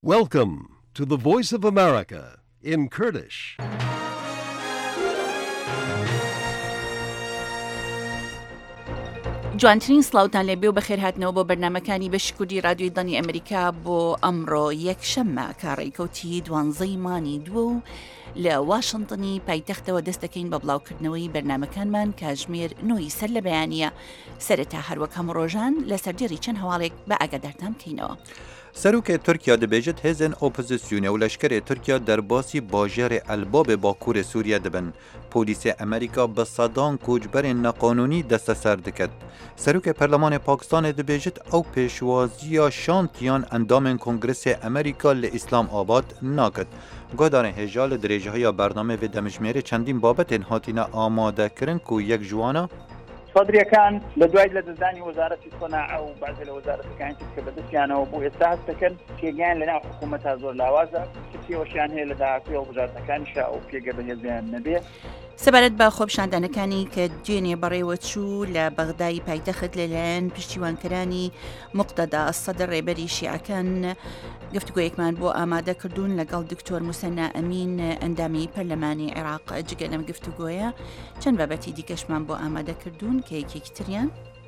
Welcome to the Voice of America in Kurdish. جوانترین سلااوتان لێبێ و بەخێر هاتنەوە بۆ بەرنامەکانی بەشی کوردی رادیۆی دڵنی ئەمریکا بۆ ئەمڕۆ یەکشەممە کاڕێکەوتی دوانزەی مانی دووە و لە واشنتنی پایتەختەوە دەستەکەین بە بڵاوکردنەوەی بەرنامەکانمان کاژمێر نوۆی سەر لە بەیانیە سەرەتا هەروەک هەموو ڕۆژان لە سەردێڕی چەند هەواڵێک بە ئاگادارتان بکەینەوە. سەرۆکێ تورکیا دەبێژێت هێزن ئۆپۆزیسیۆنە و لەشکرێ تورکیا دەرباسی باژێرێ ئەلبابێ باکوورێ سووریا دەبن. پۆلیسێ ئەمریکا بە سەدان کوچبەرێن نەقانونی دەستەسەر دەکەت. سەرۆکێ پەرلەمانێ پاکستانê dibêjit ew pêşwaziya şantiyan endamên Kongresê Amerîka li İslamabad naket. Guhdarên hêja li dirêjehiya bername vê demijmêrê çendîn babetên hatine amadekirin ku yek ji wan صدريەکان لە دوای لە دەزانی وەزارەتی صناعە و بەعزێ لە وەزارەتەکانی تر کە بەدەستیانەوە بۆ ئێستا هەستەکەن پێگەیان لەناو حکوومەتە زۆر لاوازە پێوەشیان هەیە لە داهاتوی هەڵبژاردنەکانیشا ئەو پێگە بەهێزیان نەبێ. سەبارەت بە خۆپیشاندانەکانی کە دوێنێ بەڕێوە چوو لە بەغدای پایتەخت لەلایەن پشتیوانکەرانی مقتەدا سەدر ڕێبەری شیعەکان گفتوگۆیەکمان بۆ ئامادە کردوون لەگەڵ دکتۆر موسەنا ئەمین ئەندامی پەرلەمانی عێراق. جگە لەم گفتوگۆیە چەند بابەتی دیکەشمان بۆ ئامادە کردوون کە یەکێکی تریان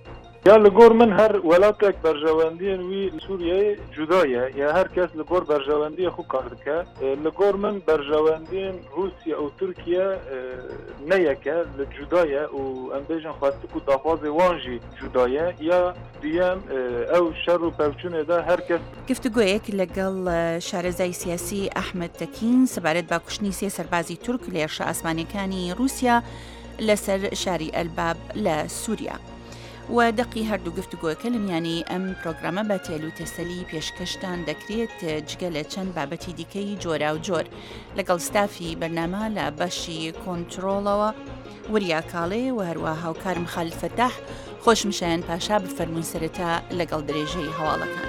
یا لەگۆڕ من هەر وڵاتێک بەرژەوەندیên wî Sûriyeyê cuda ye ya her kes li gor berjewendiyê xwe kar dike. Li gor min berjewendiyên Rûsya û Tirkiye ne yeke li cuda ye û em bêjin xwestik û daxwazê wan jî cuda ye ya duyem ew şer û pevçûnê de her kes. گفتوگۆیەک لەگەڵ شارەزای سیاسی ئەحمەد تەکین سەبارەت بە کوشتنی سێ سەربازی تورک لە هێرشە ئاسمانیەکانی رووسیا لەسەر شاری ئەلباب لە سووریا. و دەقی هەردوو گفتوگۆیەکە لە میانی ئەم پرۆگرامە بە تێلوتەسەلی پێشکەشتان دەکرێت جگە لە چەند بابەتی دیکەی جۆرا و جۆر لەگەڵ ستافی بەرنامە لە بەشی کۆنترۆڵەوە وریا کاڵێ و هەروە هاوکارم خالد فەتاح خۆشمشایەن پاشا بفەرمووین سەرەتا لەگەڵ درێژەی هەواڵەکان.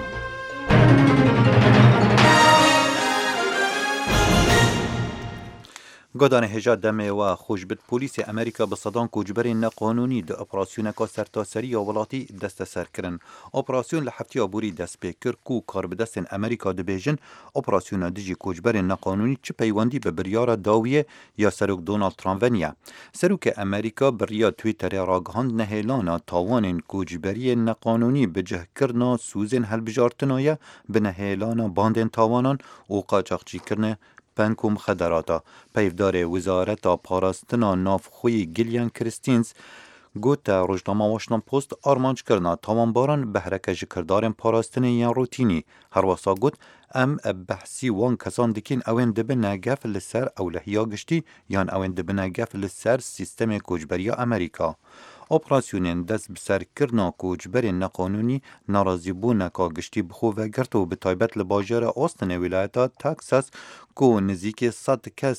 گۆدانê hêja demê we xweş bid polîsê Amerîka bi sedan koçberên neqanûnî di operasyoneka sertaseriya welatî desteser kirin. Operasyon li heftiya borî dest pê kir ku karbidestên Amerîka dibêjin operasyona dijî koçberên neqanûnî çi peywendî bi biryara dawiyê ya Serok Donald Trump ve niye. Serokê Amerîka bi riya Twitterê ragihand nehêlana tawanên koçberiyê neqanûnî bi cihkirina sûzên helbijartina ye bi nehêlana bandên tawanan û qaçaxçîkirine پنکوم خدراتا پیفدار وزارت پاراستنا نافخوی گلیان کریستینز گوتا روزنامه واشنگتن پست آرمانج کرنا تاوانباران بهرک جکردارن پاراستنی یا روتینی هر واسا گوت ام بحثی وان کسان دکین اوین دبنه گف لسر اولهیا گشتی یان اوین دبنه گف لسر سیستم کوچبری امریکا. اپراسیونین دست بسر کرنا کوچبرین نقانونی ناراضی بوونکا گشتی بخو و گرتو به تایبەت li bajêra Austin wîlayeta Texas ku nizîkî 100 kes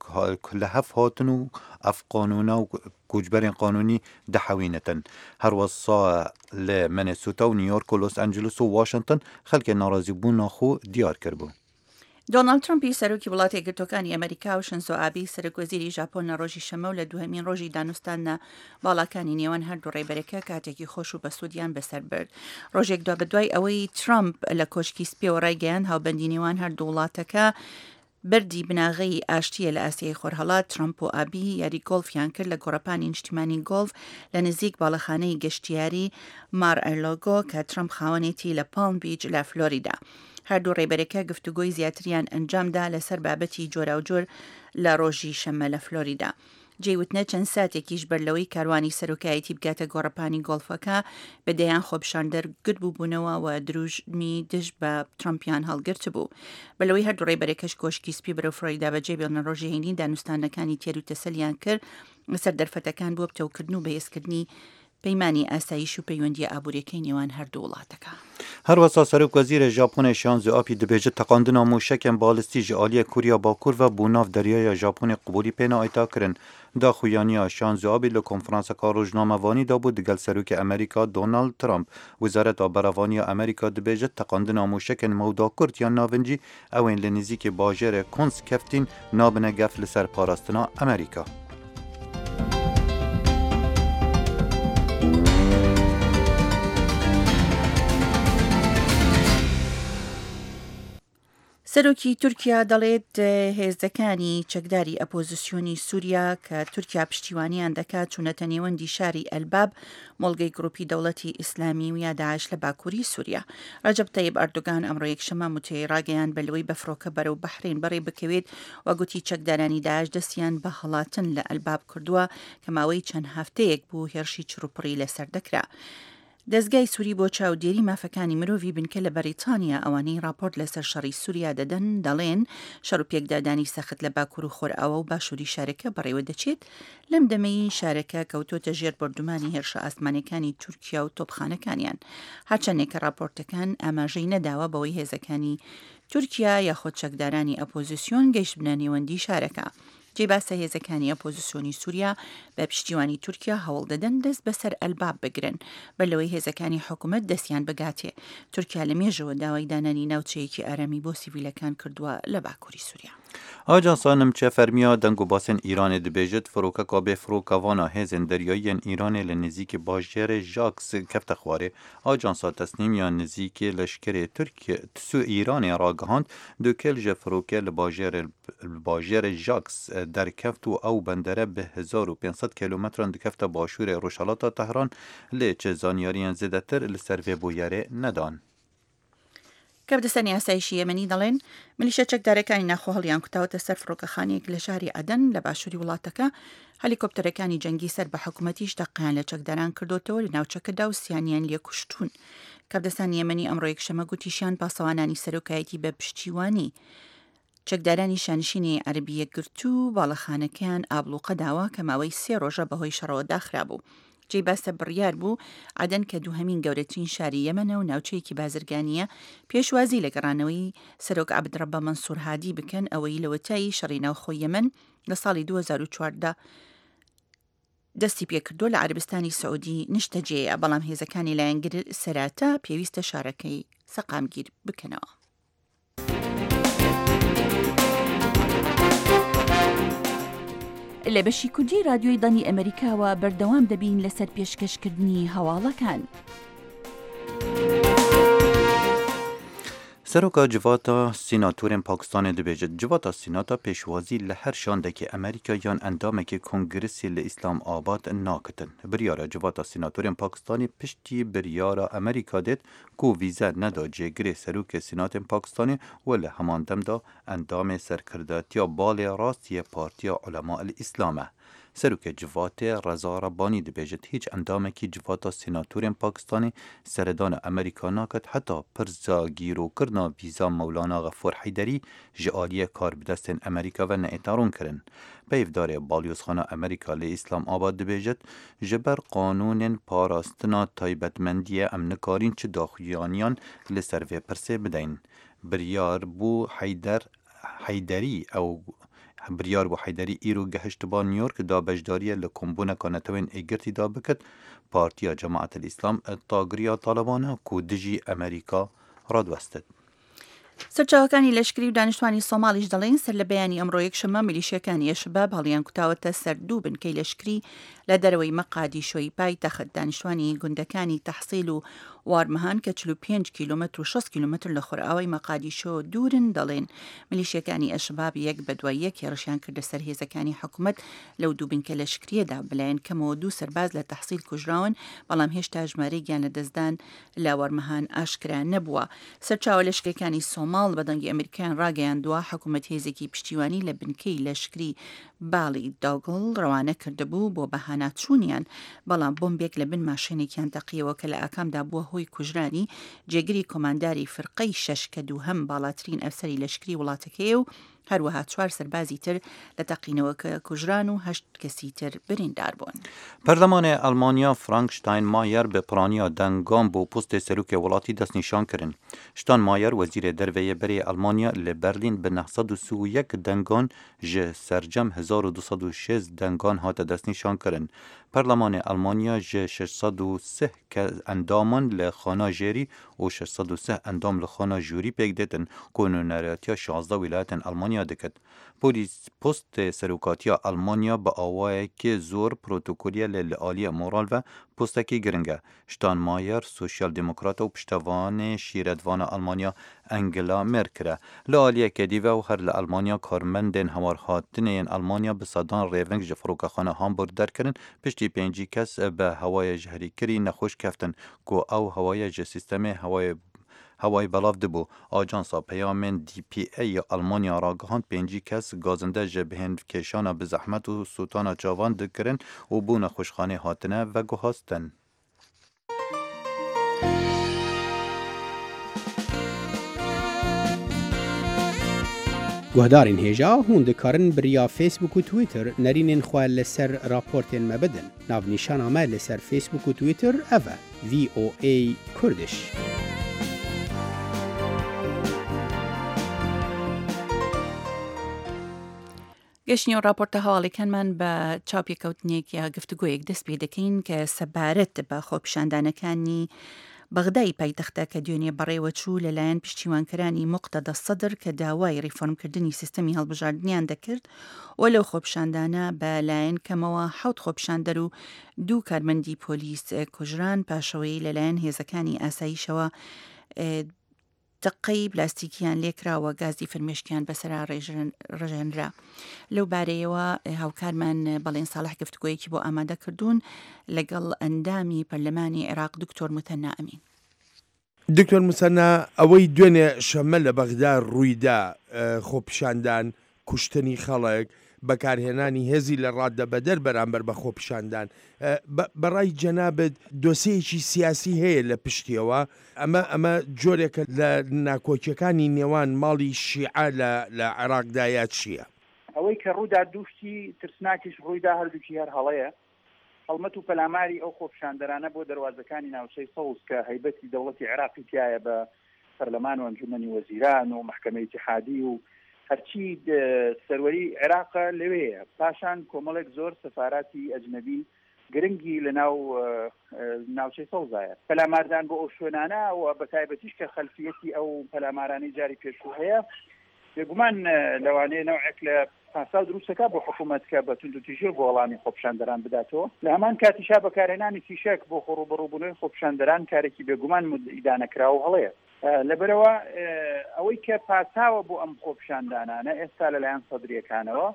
li hev hatin û ev qanûna û koçberên qanûnî dihewînetin. Her wesa li Minnesota û New York û Los Angeles û Washington xelkê narazîbûna xwe diyar kiribû. دۆناڵد ترۆمپی سەرۆکی وڵاتی یەکگرتووەکانی ئەمریکا و شینزۆ ئابی سەرۆکوەزیری ژاپۆن لە ڕۆژی شەمە و لە دوهەمین ڕۆژی دانوستانە باڵاکانی نێوان هەردوو ڕێبەرەکە کاتێکی خۆش و بەسوودیان بەسەر برد. ڕۆژێک دوا بەدوای ئەوەی ترامپ لە کۆشکی سپێوە ڕایگەیان هاوبەندی نێوان هەردوو وڵاتەکە بردی بناغی ئاشتیە لە ئاسیای خۆرهەڵات. ترامپ و ئابی یاری گۆڵفیان کرد لە گۆڕەپانی نیشتیمانی گۆڵف لە نزیک باڵەخانەی گەشتیاری مار ئەرلۆگۆ کە ترامپ خاوەنێتی لە پالم بیچ لە فلۆریدا. هەردوو ڕێبەرەکە گفتوگۆی زیاتریان ئەنجامدا لەسەر بابەتی جۆرا و جۆر لە ڕۆژی شەمە لە فلۆریدا. جێوتنە چەند ساتێکیش بەرلەوەی کاروانی سەرۆکایەتی بگاتە گۆڕەپانی گۆڵفەکە بەدەیان خۆپیشاندەر گرت بووبوونەوە و دروژمی دژ بە ترامپیان هەڵگرت بوو. بەلەوەی هەردوو ڕێبەرەکەش کۆشکی سپی بەرەو فلۆریدا بەجێ بێڵنە ڕۆژی هەینی دانوستانەکانی تێر و تەسەلیان کرد لەسەر دەرفەتەکان بۆ بتەوکردن و بەهێزکردنی پەیمانی ئاسایش و پەیوەندی ئابوووریەکەی نێوان هەردوو وڵاتەکە. هر وسا سەرۆکوەزیرە ژاپۆنê شانزۆ ئاپی دەبێژێت تەقاندنا موشکên balîstî ji aliyê Kurya Bakur ve bûnav deryaya Japonê qubulî pêna ayta kirin. Daxuyaniya şanzۆ abî li konferanseka rojnamevanî da bû digel Serokê Amerîka Donald Trump. Wizareta Beravaniya Amerîka dibêje teqandina mûşekên Mewda Kurd yan navincî ewên li nizîkê bajêrê Kons keftîn nabine gef li ser parastina Amerîka. سەرۆکی تورکیا دەڵێت هێزەکانی چەکداری ئەپۆزیسیۆنی سووریا کە تورکیا پشتیوانیان دەکات چوونەتە نێوەندی شاری ئەلباب مۆڵگەی گروپی دەوڵەتی ئیسلامی و یا داعش لە باکووری سووریا. ڕەجەب تەیب ئەردۆگان ئەمڕۆ یەکشەمە متێ ڕاگەیان بەلەوەی بەفرۆکە بەرەو بەحرین بەڕێ بکەوێت و گوتی چەکدارانی داعش دەستیان بە هەڵاتن لە ئەلباب کردووە کە ماوەی چەند هەفتەیەک بوو هێرشی چروپڕی لەسەر دەکرا. دەستگای سووری بۆ چاودێری مافەکانی مرۆڤی بنکە لە بەریتانیا ئەوانەی راپۆرت لەسەر شەڕی سووریا دەدەن دەڵێن شەڕ و پێکدادانی سەخت لە باکوور و خۆرئاوە و باشووری شارەکە بەڕێوە دەچێت لەم دەمەی شارەکە کەوتۆتە ژێر بەردومانی هێرشە ئاسمانەکانی تورکیا و تۆپخانەکانیان هەرچەندێک کە راپۆرتەکان ئاماژەی نەداوە بەوەی هێزەکانی تورکیا یاخۆت چەکدارانی ئەپۆزیسیۆن گەیشت بنە نێوەندی شارەکە. جێ باسە هێزەکانی ئەپۆزیسیۆنی سووریا بە پشتیوانی تورکیا هەوڵ دەدەن دەست بەسەر ئەلباب بگرن بەلەوەی هێزەکانی حکوومەت دەستیان بگاتێ. تورکیا لە مێژەوە داوای دانانی ناوچەیەکی ئارامی بۆ سیڤیلەکان کردووە لە باکووری سووریا. Ajansa Nimçe Fermiya dengobasên Îranê dibêjit firokeka bêfirokavana hêzên deryayî Îranê li nizîkî bajêrê Jaks kefte xwarê. Ajansa Tesnîmiya nizîkê leşkerê Tisû Îranê ragihand dukêl ji firokê li bajêrê Jaks derkeft û ew bendere bi 1500 kilometran dikefte başûrê Rojhilata Tehran lê çi zanyariyên zêdetir li ser vê bûyerê nedan. کەبدەسەنی ئاسایشی یەمەنی دەڵێن ملیشە چەکدارەکانی ناخۆ هەڵیان کوتاوەتە سەر فڕۆکەخانەیەک لە شاری ئەدەن لە باشووری وڵاتەکە. هەلیکۆپتەرەکانی جەنگی سەر بە حکوومەتیش دەقیان لە چەکداران کردوتەوە لە ناوچەکەدا و سیانیان لێ کوشتون. کەبدەسانی یەمەنی ئەمڕۆ یەکشەمە گوتیشیان پاسەوانانی سەرۆکایەتی بە پشتیوانی چەکدارانی شانشینی عەربیە گرت و باڵەخانەکەیان ئابلوقە داوە کە ماوەی 3 ڕۆژە بەهۆی شەڕەوە داخرابوو. جێ باسە بڕیار بوو عەدەن کە دووهەمین گەورەترین شاری یەمەنە و ناوچەیەکی بازرگانیە پێشوازی لە گەڕانەوەی سەرۆک عەبدڕەبە مەنسوور هادی بکەن ئەوەی لە وەتایی شەڕی ناوخۆی یەمەن لە ساڵی 2014 دەستی پێکردو لە عەربستانی سەعودی نیشتەجێیە بەڵام هێزەکانی لایەنگر سەراتە پێویستە شارەکەی سەقامگیر بکەنەوە. لە بەشی کوردی رادیۆی دانی ئەمریکاوە بەردەوام دەبین لەسەر پێشکەشکردنی هەواڵەکان. سەرۆکا جڤاتە سیناتۆرên Pakistanê dibêjit civata sînata pêşwazî li her şandekê Amerîka yan endamekê Kongresê li Îslamabad nakitin. Biryara civata sînatۆrên Pakistanê piştî biryara Amerîka dêt ku vîze neda cêgirê serokê Sînatên Pakistanê we li heman demda endamê serkirdatiya balê rastiyê Partiya Ulema-il Îslam e. Serokê civatê Reza Rabbani dibêjit hîç endamekî civata sînatۆrên Pakistanê seredana Amerîka naket heta pirsa gîrokirina vîza Mewlana Xefor Heyderî ji aliyê karbidestên Amerîka ve neêtarûn kirin. Peyvdarê Balyozxana Amerîka lê Îslamabad dibêjit ji ber qanûnên parastina taybetmendiyê em nikarin çi daxuyaniyan li ser vê pirsê bideyn. Biryar bû Heyderî Biryar bû Heyderî îro gehişt ba New York da bejdariye li kombûneka netewên êgirtî da bikit. Partiya Cemaetil Îslam tagiriya Talibana ku dijî Amerîka radwestit. سەرچاوەکانی لەشکری و دانیشتوانی سۆمالیش دەڵێن سەر لە بەیانی ئەمڕۆ یەکشەمە میلیشیەکانی ئەشباب هەڵیان کوتاوەتە سەر دوو بنکەی لەشکری لە دەرەوەی مەقادیشۆی پایتەخت. دانیشتوانی گوندەکانی تەحسیل و وارمەهان کە 45 کیلومتر و 6 کیلومتر لە خۆرئاوای مەقادیشۆ دوورن دەڵێن میلیشیەکانی ئەشباب یەک بە دوای یەک هێرشیان کردە سەر هێزەکانی حکوومەت لەو دوو بنکە لەشکریەدا. بەلایەن کەمەوە 2 سەرباز لە تەحسیل کوژراون بەڵام هێشتا ژمارەی گیان لە دەستدان لە وارمەهان ئاشکرا نەبووە. سەرچاوە لەشکریەکانی سۆماڵ بەدەنگی ئەمریکایان ڕاگەیاندووە حکوومەت هێزێکی پشتیوانی لە بنکەی لەشکری باڵی داگڵ ڕەوانە کردبوو بۆ بەهانا چوونیان بەڵام بۆمبێک لە بن ماشێنێکیان تەقیەوە کە لە ئاکامدا بووە هۆی کوژرانی جێگری کۆمانداری فرقەی شەش کە دووهەم باڵاترین ئەفسەری لەشکری وڵاتەکەیە و هەروەها 4 سەربازی تر لە تەقینەوەکە کوژران و 8 کەسی تر بریندار بوون. پەرلەمانê Almanya Frank Steinmeier bi piraniya dengan bû postê serokê welatî destnîşan kirin. Steinmeier wezîrê derveyê berê Almanya li Berlîn bi 931 dengan ji sercem 1206 dengan hate destnîşan kirin. Perlemanê Almanya ji 603 endaman li xana jêrî û 603 endam li xana jûrî pêk dêtin ku nûneretiya 16 wilayetên Almanya ئەلمانیا دەکەت. پۆست سەرۆکاتیە ئەلمانیا بە ئاوایەکی زۆر پرۆتۆکۆلیە لە ئالیە مۆڕال و پۆستێکی گرنگە. شتانمایر سوسیال دموکراتە و پشتەوانێ شیرەتوانە ئەلمانیا ئەنگلا مێرکرە. لە ئالیەکە دیڤە و هەر لە ئەلمانیا کارمەندên هەوارهاتنێن ئەلمانیا bi sedan rêving ji firokexana Hamburg derkirin piştî 5 kes bi hewaya ji herîkirî nexweş keftin ku ew hewaya ji sîstemê hewayê belav dibû. Ajansa peyamên DPA ya Almanya ragihand 5 kes gazinde ji bihêvkêşana bi zehmet û sotana çavan dikirin û bû nexweşxanê hatine veguhastin. گوهدارین هێژا هون دikarin biriya Facebook û Twitter nerînên xwe li ser raportên me bidin. Navnîşana me li ser Facebook û Twitter ev e VOA Kurdish. گەشتنی و راپۆرتە هەواڵێکانمان بە چاپێکەوتنێک یا گفتوگۆیەک دەست پێ دەکەین کە سەبارەت بە خۆپیشاندانەکانی بەغدای پایتەختە کە دوێنێ بەڕێوە چوو لەلایەن پشتیوانکەرانی موقتەدە سەدر کە داوای ریفۆرمکردنی سیستەمی هەڵبژاردنیان دەکرد و لەو خۆپیشاندانە بە لایەن کەمەوە 7 خۆپیشاندەر و 2 کارمەندی پۆلیس کوژران پاشەوەی لەلایەن هێزەکانی ئاسایشەوە دقەی پلاستیکیان لێکراوە گازی فرمێشکیان بەسەرا ڕژێنرا. لەو بارەیەوە هاوکارمان بەڵێن ساڵح گفتگۆیەکی بۆ ئامادە کردوون لەگەڵ ئەندامی پەرلەمانی عێراق دکتۆر متەنا ئەمین. دکتۆر متەنا ئەوەی دوێنێ شەمە لە بەغدا ڕوویدا خۆپیشاندان کوشتنی خەڵک بەکارهێنانی هێزی لە ڕاددە بەدەر بەرامبەر بە خۆپیشاندان بەڕای جەنابەت دۆسەیەکی سیاسی هەیە لە پشتیەوە ئەمە جۆرێکە لە ناکۆکیەکانی نێوان ماڵی شیعە لە عێراقدایە چییە؟ ئەوەی کە ڕوودا دووشتی ترسناکیش ڕوویدا هەردووکی هەر هەڵەیە هەڵمەت و پەلاماری ئەو خۆپیشاندەرانە بۆ دەواازەکانی ناوچەی سەوز کە هەیبەتی دەوڵەتی عێراقی تایە بە پەرلەمان و ئەنجومەنی وەزیران و محکەمەی اتحادی و هەرچی سەروەری عێراقە لەوەیە پاشان کۆمەڵێک زۆر سەفاراتی ئەجنەبی گرنگی لە ناوچەی سەوزایە پەلاماردان بۆ ئەو شوێنانە و بە تایبەتیش کە خەلفیەتی ئەو پەلامارانی جاری پێشوو هەیە بێگومان لەوانەیە نەوعێک لە پاسا دروستەکە بۆ حکوومەتکە بە تونند و تیژیر بۆ وەڵامی خۆپیشاندەران بداتەوە لە هەمان کاتیشا بەکارهێنانی فیشەک بۆ خۆڕوبەڕووبوونەوەی خۆپیشاندەران کارێکی بێگومان ئیدانەکراوە هەڵەیە لەبەرەوە ئەوەی کە پاساوە بۆ ئەم خۆپیشاندانانە ئێستا لەلایەن سەدرریەکانەوە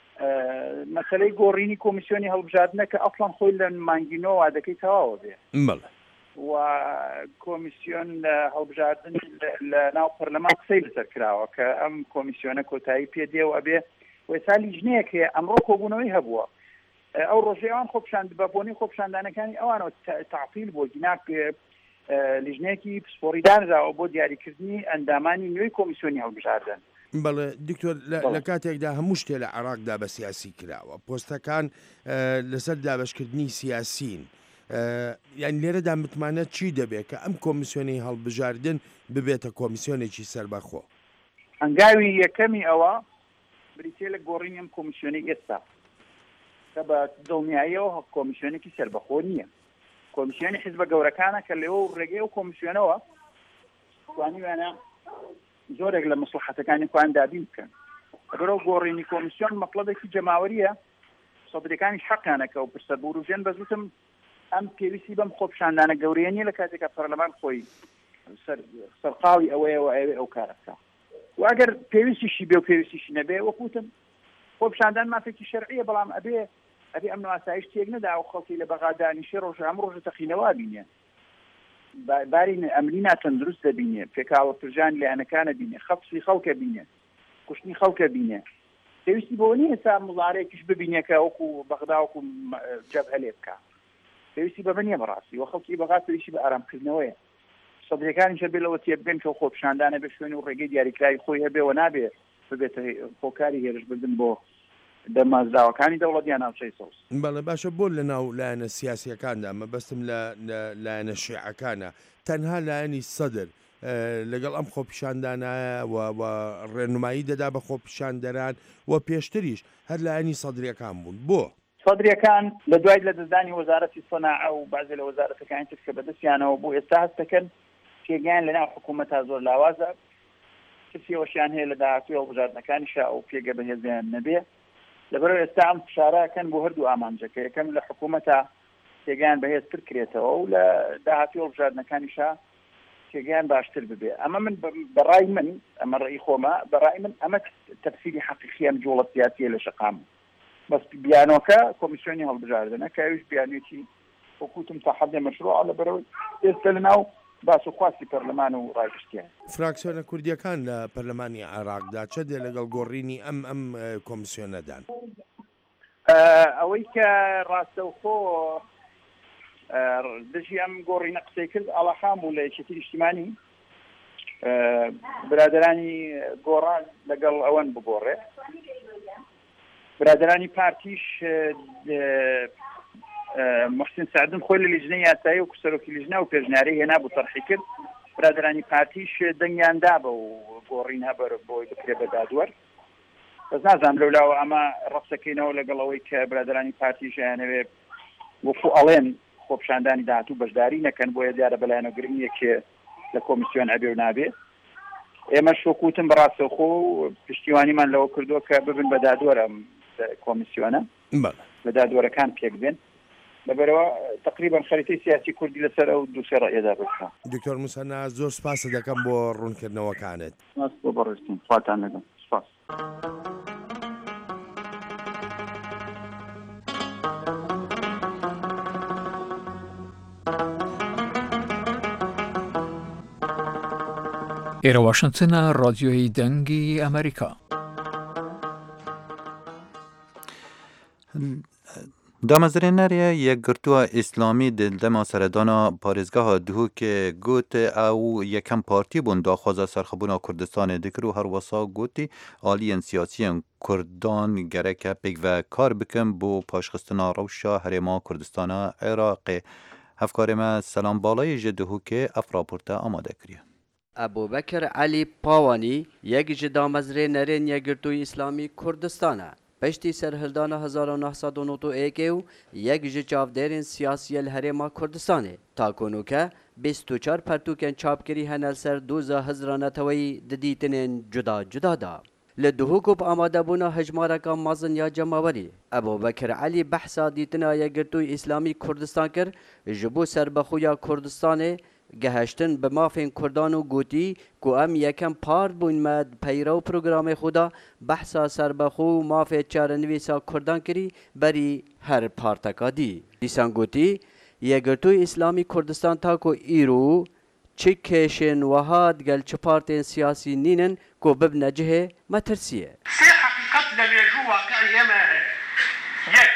مەسەلەی گۆڕینی کۆمیسیۆنی هەڵبژاردنە کە ئەفڵان خۆی لە مانگینەوە وادەکەی تەواوە بێ و کۆمیسیۆن هەڵبژاردن لە ناو پەرلەمان قسەی لەسەر کراوە کە ئەم کۆمیسیۆنە کۆتایی پێدێ و ئەبێ وێسالی ژنەیەک هەیە ئەمڕۆ کۆبوونەوەی هەبووە ئەو ڕۆژەیەوان خۆپیشاند بەبوونی خۆپیشاندانەکانی ئەوانەوە تعطیل بۆ گیناک لیژنەیەکی پسپۆریدانراوە بۆ دیاریکردنی ئەندامانی نوێی کۆمیسیۆنی هەڵبژاردن. بەڵێ دکتۆر لە کاتێکدا هەموو شتێ لە عێراقدا بە سیاسی کراوە پۆستەکان لەسەر دابشکردنی سیاسین یان لێرەدا متمانە چی دەبێت کە ئەم کۆمیسیۆنی هەڵبژاردن ببێتە کۆمیسیۆنێکی سەربەخۆ هەنگاوی یەکەمی ئەوە بریتێ لە گۆڕینی ئەم کۆمیسیۆنی ئێستا کە بە دڵنیاییەوە کۆمیسیۆنێکی سەربەخۆ نییە کۆمیسیۆنی حیزبە گەورەکانە کە لێەوە ڕێگەی و کۆمیسیۆنەوە توانیوانە زۆرێک لە مەسلحەتەکانی خۆیان دابین بکەن بەرەو گۆڕینی کۆمیسیۆن مەطلبێکی جەماوەریە سەدرەکانی حەقیانەکە و پرسە بوروژێن بەزوتم ئەم پێویستی بەم خۆپیشاندانە گەورەیە نیە لە کاتێکە پەرلەمان خۆی سەرقاڵی ئەوەیەوە ئەو کارەکە و ئەگەر پێویستیشی بێ و پێویستیشی نەبێ وەکوتم خۆپیشاندان مافێکی شەرعیە بەڵام ئەبێ ئەم ئاسایش تێک نەدا و خەڵکی لە بەغادانیشی ڕۆژ ئەم ڕۆژە تەقینەوە بینێ باری ئەمری ناتەندروست دەبینێ پێکاوە پرژان لایەنەکانە بینێ خەفسی خەڵکە بینێ کوشتنی خەڵکە بینێ پێویستی بۆ نیە ئێستا مزارێکیش ببینێ کە وەکو بەغدا وەکو جەبهە لێ بکە پێویستی بەمە نیە بەڕاستی وە خەڵکی بەغا پێویستی بە ئارامکردنەوەیە سەدرەکانیش هەبێ لەوە تێبگەن کە خۆپیشاندانە بە شوێنی و ڕێگەی دیاریکراوی خۆی هەبێەوە نابێ ببێتە خۆکاری هێرشبردن بۆ دەمازراوەکانی دەوڵەتیان ناوچەی سەوز. بەڵێ باشە بۆ لە ناو لایەنە سیاسیەکاندا مەبەستم لە لایەنە شیعەکانە تەنها لایەنی سەدر لەگەڵ ئەم خۆپیشاندانایە و ڕێنمایی دەدا بە خۆپیشاندەران و پێشتریش هەر لایەنی سەدرریەکان بوون بۆ سەدرریەکان لە دوای لە دەستدانی وەزارەتی سەناعە و بەعزێ لە وەزارەتەکانی تر کە بەدەستیانەوە بۆ ئێستا هەست دەکەن پێگەیان لەناو حکوومەتا زۆر لاوازە شتیەوەشیان هەیە لە داهاتووی هەڵبژاردنەکانیشا ئەو پێگە بەهێزیان نەبێ لەبەرەوە ئێستا ئەم فشارەکەن بۆ هەردوو ئامانجەکە یەکەم لە حکوومەتە تێگەیان بەهێزتر کرێتەوە و لە داهاتوی هەڵبژاردنەکانیشا تێگەیان باشتر ببێ ئەمە من بەڕای من ئەمە ڕێی خۆمە بەڕای من ئەمە تەفسیری حەقیقی ئەم جوڵە سیاسیە لە شەقام بەس بیانۆکە کۆمیسیۆنی هەڵبژاردنە کە ئەویش بیانێتی وەکوتم تا حەدێ مەشروع لەبەرەوەی ئێستا لەناو باس و خواستی پەرلەمان و ڕایگشتیان فراکسیۆنە کوردیەکان لە پەرلەمانی عێراقدا چ دێ لەگەڵ گۆڕینی ئەم کۆمیسیۆنەدان ئەوەی کە ڕاستەوخۆ دژی ئەم گۆڕینە قسەی کرد ئاڵاخام بوو لە یەکێتی نیشتیمانی برادرانی گۆڕان لەگەڵ ئەوەن بگۆڕێ برادرانی پارتیش محسن سعدن خۆی لە لیژنەی یاسایی و سەرۆکی لیژنە و پێشنیارەی هێنا بوو تەرحی کرد برادرانی پارتیش دەنگیاندا بە و گۆڕین هەبەر بۆی بکرێ بە دادوەر بەس نازانم لەولاوە ئەمە ڕەفسەکەینەوە لەگەڵ ئەوەی کە برادرانی پارتیش یانەوێ وەکو ئەڵێن خۆپشاندانی داهاتوو بەشداری نەکەن بۆیە دیارە بەلایەنەگرنگ یەکێ لە کۆمیسیۆن ئەبێ و نابێ ئێمە شۆکوتم بەڕاستەوخۆ و پشتیوانیمان لەوە کردووە کە ببن بە دادوەرە کۆمیسیۆنە بە دادوەرەکان پێک بێن لەبەرەوە تقریبا خەریتەی سیاسی کوردی لەسەر ئەو دوو سێ ڕێیەدا بکرا دکتۆر موسەنا زۆر سپاس دەکەم بۆ ڕوونکردنەوەکانت بۆ بەڕێستین خواتان لەگەڵ سپاس ئێرە واشنگتنە ڕادیۆی دەنگی ئەمریکا. دامەزرێنەرە یەکگرتووە ئیسلامی دەما سەردانا پارێزگاها دووکێ گوت ئەو یەکەم پارتی بوون داخوازە سەرخەبوونا کوردستانê dikir û her wesa gotî aliyên siyasiyên Kurdan gereke pêk ve kar bikin bû paşxistina rewşa herêma Kurdistana Iraqê. Hevkarê me Selam Balayê ji Duhokê ev raporta amade kiriye. Ebubekir Elî Pawanî yek ji damezrênerên Yekgirtûyê Îslamî Kurdistanê پشتی سرهلدان 1991 و یک ji çavderên siyasî li Herêma Kurdistanê ta konûke 24 pertûkên çapkirî hene ser doza hizraneteweyî di dîtinên cuda cuda da. Li Duhok û amadebûna hejmareka mezin ya cemawerî Ebubekir Elî behsa dîtina Yekgirtûyê Îslamî Kurdistan kir ji bo serbexûya Kurdistanê geheştin bi mafên Kurdan û gotî ku em yekem part bûn me peyra programê xwe da behsa serbexwe û mafê çarenivîsa Kurdan kirî berî her parteka dî. Dîsan gotî Yekgirtûyê Îslamî Kurdistan ta ku îro çi kêşên wiha digel çi partên siyasî nînin ku bibne cihê me tirsiye. Sê heqîqet li mêjû waqiî me heye. Yek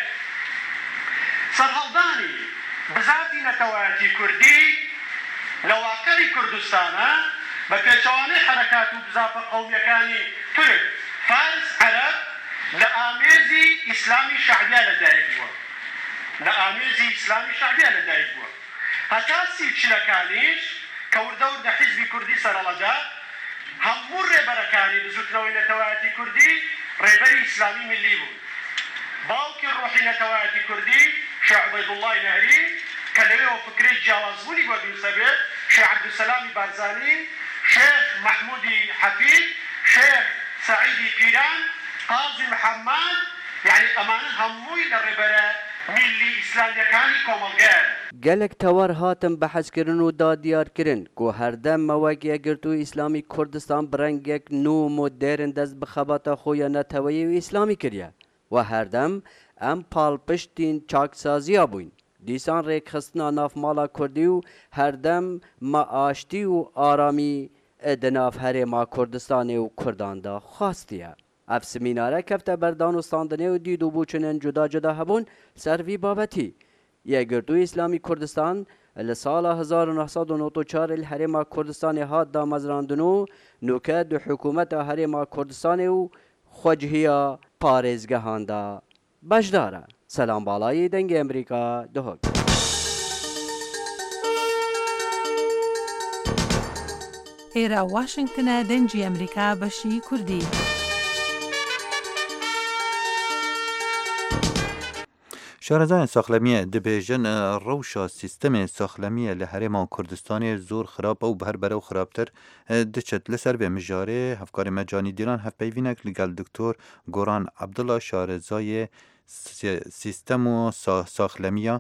serhildanî bizatî netewayetî Kurdî لواقعی کوردستانە بە پێچەوانەی حرەکات و بزاپە قەومیەکانی تورک فارس عەرەب لە ئامێزی ئیسلامی شەعبیا لەدایک بووە لە ئامێزی ئیسلامی شەعبیا لەدایک بووە هەتا سیرچلەکانیش کە وردە حیزبی کوردی سەرەڵەدا هەموو ڕێبەرەکانی بزوتنەوەی نەتەوایەتی کوردی ڕێبەری ئیسلامی ملی بوون باوکی ڕۆحی نەتەوایەتی کوردی شێخ عوبەیدوڵڵای نەهری کە لەوێەوە فکرەی جیاوازبوونی بۆ دروستە بێت شێخ عەبدولسەلامی بارزانی شێخ محمودی حەفید شێخ سەعیدی پیران قازی محەممەد یعنی ئەمانە هەمووی لە ڕێبەرە میلی ئیسلامیەکانی کۆمەڵگەیان gelek tewar hatin behezkirin û dadiyarkirin ku herdem mewek Yekgirtûyê Îslamî Kurdistan bi rengek nû û modern dest bi xebata xwe ya neteweyî û îslamî kiriye ve herdem em palpiştîn çaksaziya bûn. Dîsan rêkxistina navmala Kurdî û herdem me aştî û aramî di nav Herêma Kurdistanê û Kurdan da xwastiye. Ev semînare kefte berdan û standinê û dîd û bûçinên cuda cuda hebûn ser vî babetî. Yekgirtûyê Îslamî Kurdistan li sala 1994 li Herêma Kurdistanê hat damezrandin û nûke di hikûmeta Herêma Kurdistanê û xwecihiya parêzgehan da beşdar e. Selam Balayê Dengê Amerîka Duhok. ئێرە واشنگتنە دەنگی ئەمریکا بەشی کوردی. شارەزایان ساخلەمیە دەبێژن ڕەوشە سیستەمێ ساخلەمیە لە هەرێما کوردستانی زۆر خراپە و بەر بەرە و خراپتر دەچێت لەسەر بێ مژارێ هەفکاری مەجانی دیران هەفپەیڤینێک لەگەڵ دکتۆر گۆران عەبدوڵڵا شارەزایê سیستەم و ساخلەمیە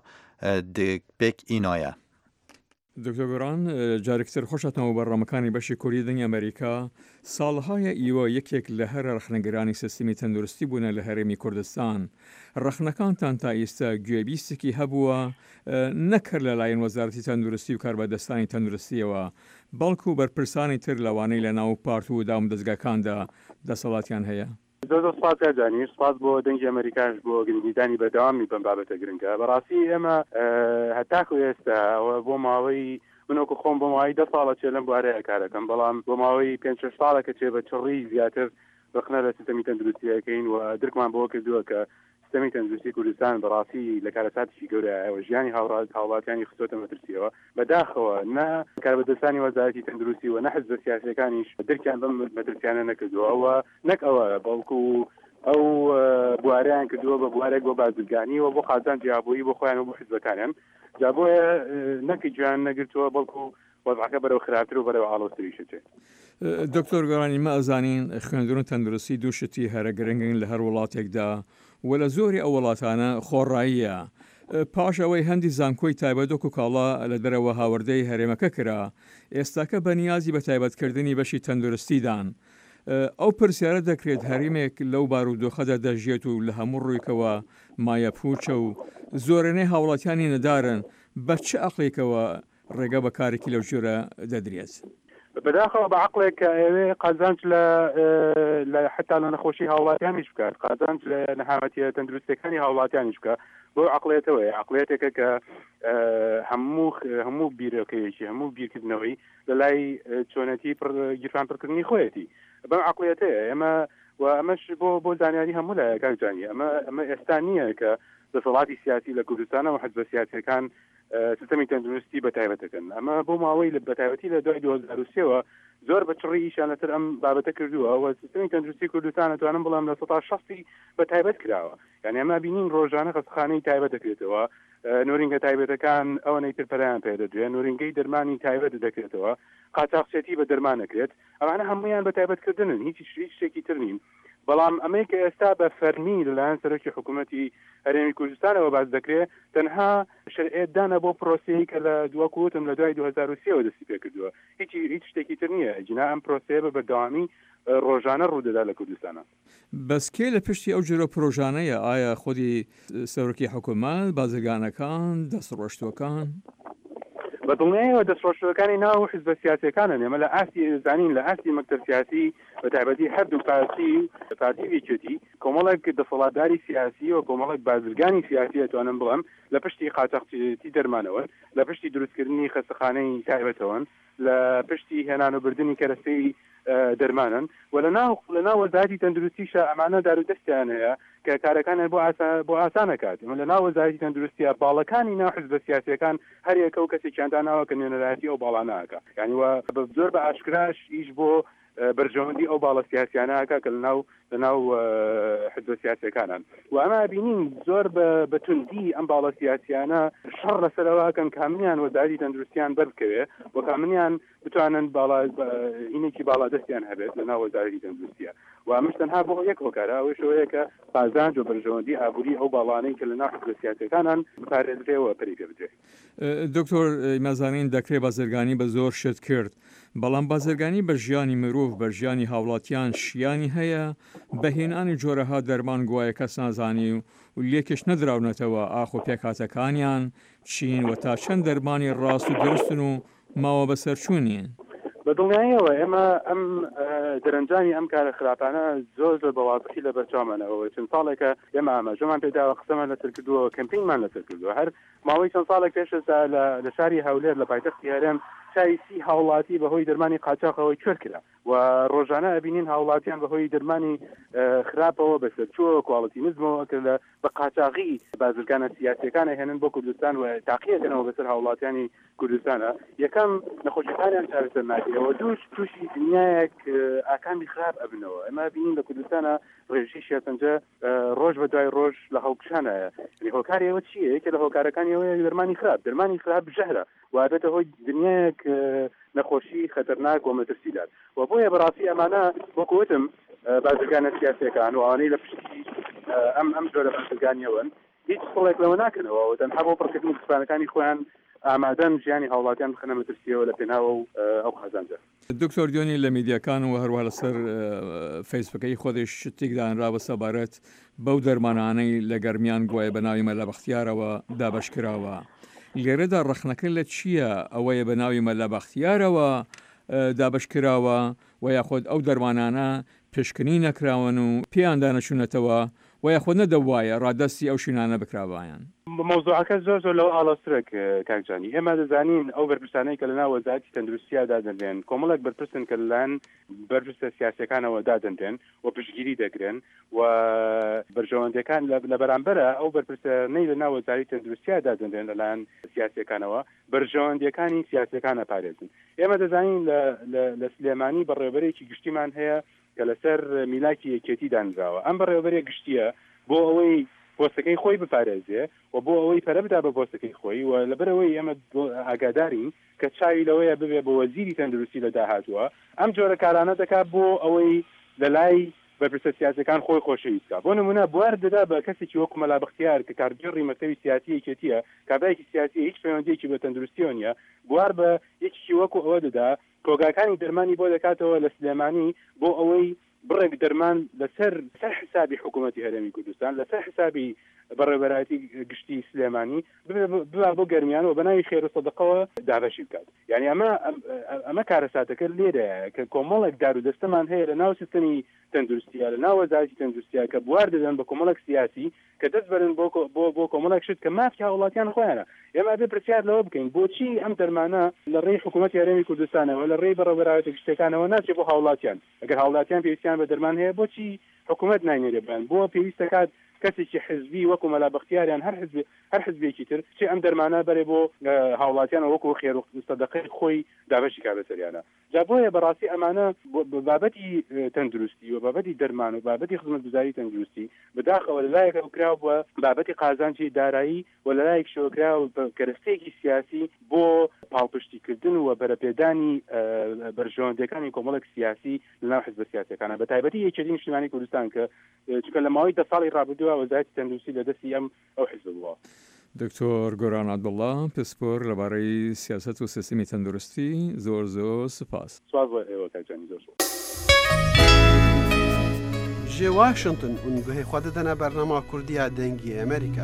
پێک ئینایە. دکتۆر گۆران جارێکتر خۆشەتەوە بەڕامەکانی بەشی کوردی دنیا ئەمریکا ساڵهایە ئیوە یەکێک لە هەر ڕخنەگرانی سیستمی تەندروستی بوونە لە هەرێمی کوردستان. ڕخنەکانتان تا ئێستا گوێبیستێکی هەبووە نەکرد لەلایەن وەزارەتی تەندروستی و کاربەدەستانی تەندروستیەوە بەڵکو بەرپرسانی تر لەوانەی لە ناو پارت و داوم دەستگاکاندا دەسەڵاتیان هەیە. زۆر سپاس کاجانی سپاس بۆ دەنگی ئەمریکاش بۆ گرنگیدانی بەردەوامی بەم بابەتە گرنگە بەڕاستی ئێمە هەتاکو ئێستا بۆ ماوەی منۆکو خۆم بۆ ماوەی 10 ساڵە چێ لەم بوارەیە کارەکەم بەڵام بۆ ماوەی 5-6 ساڵەکە چێ بە چڕی زیاتر بەخنە لە سیستەمی تەندروستیەکەین و درکمان بۆ کردووە کە سیستەمی تەندروستی کوردستان بەڕاستی لە کارەساتێکی گەورەیە ژیانی هاوڵاتیانی خستۆتە مەترسیەوە بەداخەوە نە کاربەدەستانی وەزارەتی تەندروستی و نە حزب سیاسیەکانیش درکیان بەم مەترسیانە نەکردووە نەک ئەوە بەڵکو ئەو بوارەیان کردووە بە بوارێک بۆ بازرگانیەوە بۆ خازان جیابووی بۆ خۆیان و بۆ حیزبەکانیان جابۆیە نەکی گویان نەگرتووە بەڵکو وەزعەکە بەرەو خراپتر و بەرەو ئاڵۆزتریشە چێت. دکتۆر گۆرانی مە ئەزانین خوێندنەوە تەندروستی دوو شتی هەرە گرنگن لە هەر وڵاتێکدا و لە زۆری ئەو وڵاتانە خۆڕاییە. پاش ئەوەی هەندی زانکۆی تایبەت و کاڵا لە دەرەوە هاوردەی هەرێمەکە کرا ئێستاکە بە نیازی بە تایبەتکردنی بەشی تەندروستیدان. ئەو پرسیارە دەکرێت هەرێمێک لەو بارودۆخەدا دەژێت و لە هەموو ڕوویکەوە مایە پوچە و زۆرەنەی هاوڵاتیانی نەدارن بە چه عەقڵێکەوە ڕێگە بە کارێکی لەو ژێرە دەدرێت. بەداخەوە بە عەقڵێک کە ئێوێ قازانج لە حتا لە نەخۆشی هاوڵاتیانیش بکات قازانج لە نەهامەتیە تەندروستەکانی هاوڵاتیانیش بکە بۆ عەقڵێتەوەی عەقڵێتێکە کە هەموو بیرەکەیەکی هەموو بیرکردنەوەی لە لای چۆنەتی گیرفان پڕکردنی خۆیەتی بەم عەقڵێتەیە ئێمە و ئەمەش بۆ زانیاری هەموو لە کاکجانی ئەمە ئێستا نییە کە دەسەڵاتی سیاسی لە کوردستانەوە حزب سیاسیەکان سیستەمی تەندروستی بەتایبەتەکەن ئەمە بۆ ماوەی لە بەتایبەتی لە دوای 2023ەوە زۆر بە چڕی ئیشان لەسەر ئەم بابەتە کردووە و سیستەمی تەندروستی کوردستان دەتوانم بڵام لە 60 بەتایبەت کراوە یعنی ئەمە بینین ڕۆژانە خەستخانەی تایبەت دەکرێتەوە نورینگە تایبەتەکان ئەوە نەیتر پەرایان پێدەدرێت نورینگەی دەرمانی تایبەت دەکرێتەوە قاچاقچێتی بە دەرمان نەکرێت ئەوانە هەمویان بەتایبەتکردنن هیچ شتێکی تر نین بەڵام ئەمەی کە ئێستا بە فەرمی لەلایەن سەرۆکی حکوومەتی هەرێمی کوردستانەوە باز دەکرێت تەنها شەرعێتدانە بۆ پرۆسەیە کە لە دووەکوتم لە دوای 2023 دەستی پێ کردووە هیچ شتێکی تر نییە جنا ئەم پرۆسەیە بە بەردەوامی ڕۆژانە ڕوودەدا لە کوردستانە. بەسکێ لە پشتی ئەو جۆرە پرۆژانەیە ئایا خودی سەرۆکی حکوومەت بازرگانەکان دەستڕۆشتوەکان بەدڵنیایەوە دەستڕۆشتوەکانی ناو حزب سیاسیەکانن ئێمە لە ئاستی زانین لە ئاستی مەکتەب سیاسی بە تایبەتی هەردوو پارتی ویچێتی کۆمەڵێک دەسەڵاتداری سیاسی و کۆمەڵێک بازرگانی سیاسی ئەتوانم بڵم لە پشتی قاچاقچێتی دەرمانەوە لە پشتی دروستکردنی خەستەخانەی تایبەتەوەن لە پشتی هێنان و بردننی کەرەسەی دەرمانن و لە ناو وەزارەتی تەندروستیشە ئەمانە دارودەستیان هەیە کە کارەکانیان بۆ ئاسانەکات لە ناو وەزارەتی تەندروستیە باڵەکانی ناو حزب سیاسیەکان هەر یەکە و کەسێکیان داناوە کە نوێنەرایەتی ئەو باڵا ناکە یعنی زۆر بە ئاشکراش ئیش بۆ بەرژەوەندی ئەو باڵە سیاسیانەکە کە لە ناو حزب سیاسیەکانان و ئەمە بینین زۆر بە توندی ئەم باڵە سیاسیانە شەڕ لەسەرەوەکەن کامیان وەزارەتی تەندروستیان بەربکەوێ و کامیان بتوانن هینێکی باڵا دەستیان هەبێت لە ناو وەزارەتی تەندروستیە و ئەمەش تەنها بۆ یەک هۆکارە ئەوەی شەوەیە کە قازانج و بەرژەوەندی ئابووری ئەو باڵانەی کە لە ناو حزب سیاسیەکانان بپارێزرێەوە پەری پێ بدرێت. دکتۆر مەزانین دەکرێت بازرگانی بە زۆر شت کرد بەڵام بازرگانی بە ژیانی مرۆڤ بە ژیانی هاوڵاتیان شیانی هەیە بەهێنانی جۆرەها دەرمان گوایە کەس نازانی و لێکش نەدراونەتەوە ئاخ و پێکاتەکانیان چین و تا چەند دەرمانی ڕاست و درستن و ماوە بەسەرچوونین. بەدڵنیایەوە ئێمە ئەم دەرەنجانی ئەم کارە خراپانە زۆر بەوازحی لە بەرچاومانەوە چەند ساڵێکە ئێمە ئاماژەمان پێداوە قسەمان لەسەر کردووە کەمپینگمان لەسەر کردووە هەر ماوەی چەند ساڵێک پێشەستا لە شاری هەولێر لە پایتەختی هەرێم چای 30 هاوڵاتی بەهۆی دەرمانی قاچاقەوەی کوێر کرا و ڕۆژانە ئەبینین هاوڵاتیان بەهۆی دەرمانی خراپەوە بەسەر چووە کوواڵەتیمزمەوە کە بە قاچاغی بازرگانە سیاسیەکانە هێنن بۆ کوردستان و تاقیەکەنەوە بەسەر هاوڵاتیانی کوردستانە یەکەم نەخۆشیەکانیان چارەسەر ناکرێەوە دووش تووشی دنیایەک ئاکامی خراپ ئەبنەوە ئەمە بینین لە کوردستانە ڕێژی شێرپەنجە ڕۆژ بە دوای ڕۆژ لە هەڵکشانایە هۆکارەوە چییە کە لە هۆکارەکانیەوەی دەرمانی خراپ بژەهرە وابێتە هۆی دنیایەک نەخۆشی خەتەرناک و مەترسیدار و بۆیە بەڕاستی ئەمانە وەکوتم بازرگانە سیاسیەکان و ئەوانەی لە پشتی ئەم جۆرە بازرگانیەوەن هیچ سڵێک لەوە ناکەنەوە و تەنها بۆ پڕکردنی کسبانەکانی خۆیان ئامادەن ژیانی هاوڵاتیان بخەنە مەترسیەوە لە پێناوە و ئەو قازانجە. دکتۆر دیۆنی لە میدیاکان و هەروە لەسەر فەیسبوکەی خۆدەی شتێکدانرا بە سەبارەت بەو دەرمانانەی لە گەرمیان گوایە بە ناوی مەلە بەختیارەوە دابەشکراوە. لێرەدا ڕەخنەکە لە چییە ئەوەیە بە ناوی مەلە بەختیارەوە دابەشکراوە و یاخۆت ئەو دەرمانانە پێشکنی نەکراون و پێیان دانەچوونەتەوە و یاخۆ نەدەوایە ڕادەستی ئەو شوێنانە بکراوایان. مۆزوعەکە زۆر لەوە ئاڵۆسترێک کاکجانی ئێمە دەزانین ئەو بەرپرسانەی کە لەناو وەزارەتی تەندروستیە دادەنرێن کۆمەڵێک بەرپرسن کە لەلایەن بەرپرسە سیاسیەکانەوە دادەنرێن و پشتگیری دەگرن و بەرژەوەندەکان لە بەرامبەرە ئەو بەرپرسانەی لەناو وەزارەتی تەندروستیە دادەنرێن لەلایەن سیاسیەکانەوە بەرژەوەندەکانی سیاسیەکانە پارێزن. ئێمە دەزانین لە سلێمانی بەڕێوەبەرێکی گشتیمان هەیە کە لەسەر میلاکی یەکێتی دانراوە ئەم بەڕێوەبەرێک گشتیە بۆ ئەوەی پۆستەکەی خۆی بپارێزێ و بۆ ئەوەی پەرە بدا بە پۆستەکەی خۆی و لەبەرەوەی ئێمە ئاگادارین کە چاوی لەوەیە ببێ بە وەزیری تەندروستی لە داهاتووە ئەم جۆرە کارانە دەکات بۆ ئەوەی لە لای بەرپرسە سیاسەکان خۆی خۆشەویست بکات. بۆ نمونە بوار دەدا بە کەسێکی وەکو مەلا بەختیار کە کارگێڕی مەکتەبی سیاسی یەکێتیە کابرایەکی سیاسی هیچ پەیوەندیەکی بە تەندروستیەوە نیە بوار بە یەکێکی وەکو ئەوە دەدا کۆگاکانی دەرمانی بۆ دەکاتەوە لە سلێمانی بۆ ئەوەی بڕێک دەرمان لەسەر حسابی حکوومەتی هەرێمی کوردستان لەسەر حسابی بەڕێوەبەراتی گشتی سلێمانی ببا بۆ گەرمیان و بەناوی خێر و سەدەقەوە دابەشی بکات. یعنی ئەمە کارەساتەکە لێرەیە کە کۆمەڵێک دار و دەستەمان هەیە لە ناو سیستەمی تەندروستیە لە ناو وەزارەتی تەندروستیە کە بوار دەدەن بە کۆمەڵێک سیاسی کە دەست بەرن بۆ کۆمەڵێک شت کە مافی هاوڵاتیان خۆیانە. ئێمە بێ پرسیار لەوە بکەین بۆچی ئەم دەرمانە لە ڕێی حکوومەتی هەرێمی کوردستانەوە لە ڕێی بەڕێوەبەراتی گشتەکانەوە ناچێت بۆ هاوڵاتیان ئەگەر هاوڵاتیان پێویستیان بە دەرمان هەیە بۆچی حکوومەت ناینێرێ بن بۆ پێویستە کات کەسێکی حزبی وەکو مەلا بەختیاریان هەر حزبێکی تر چی ئەم دەرمانە بەرێ بۆ هاوڵاتیان وەکو خێر و سەدەقەی خۆی دابەشی کا بەسەریانە. جا بۆیە بەڕاستی ئەمانە بابەتی تەندروستی و بابەتی دەرمان و بابەتی خزمەتگوزاری تەندروستی بەداخەوە لەلایەکە کراوە بووە بابەتی قازانجی دارایی و لەلایەک شۆکراوە کەرەستەیەکی سیاسی بۆ پاڵپشتیکردن و بەرەپێدانی بەرژەوەندەکانی کۆمەڵێک سیاسی لەناو حزب سیاسیەکانە بە تایبەتی یەکێتی نیشتیمانی کوردستان کە چونکە لە ماوەی 10 ساڵی ڕابردووە وەزارەتی تەندروستی لە دەستی ئەم ئەو حزب بووە. دکتۆر گۆران عەبدوڵڵا پسپۆر لەبارەی سیاست و سیستمی تەندروستی زۆر سوپاس. سواز بۆ ئێوە کاکجانی زۆر. ji Washington û guhê xwe didine bernama Kurdiya dengî Amerîka.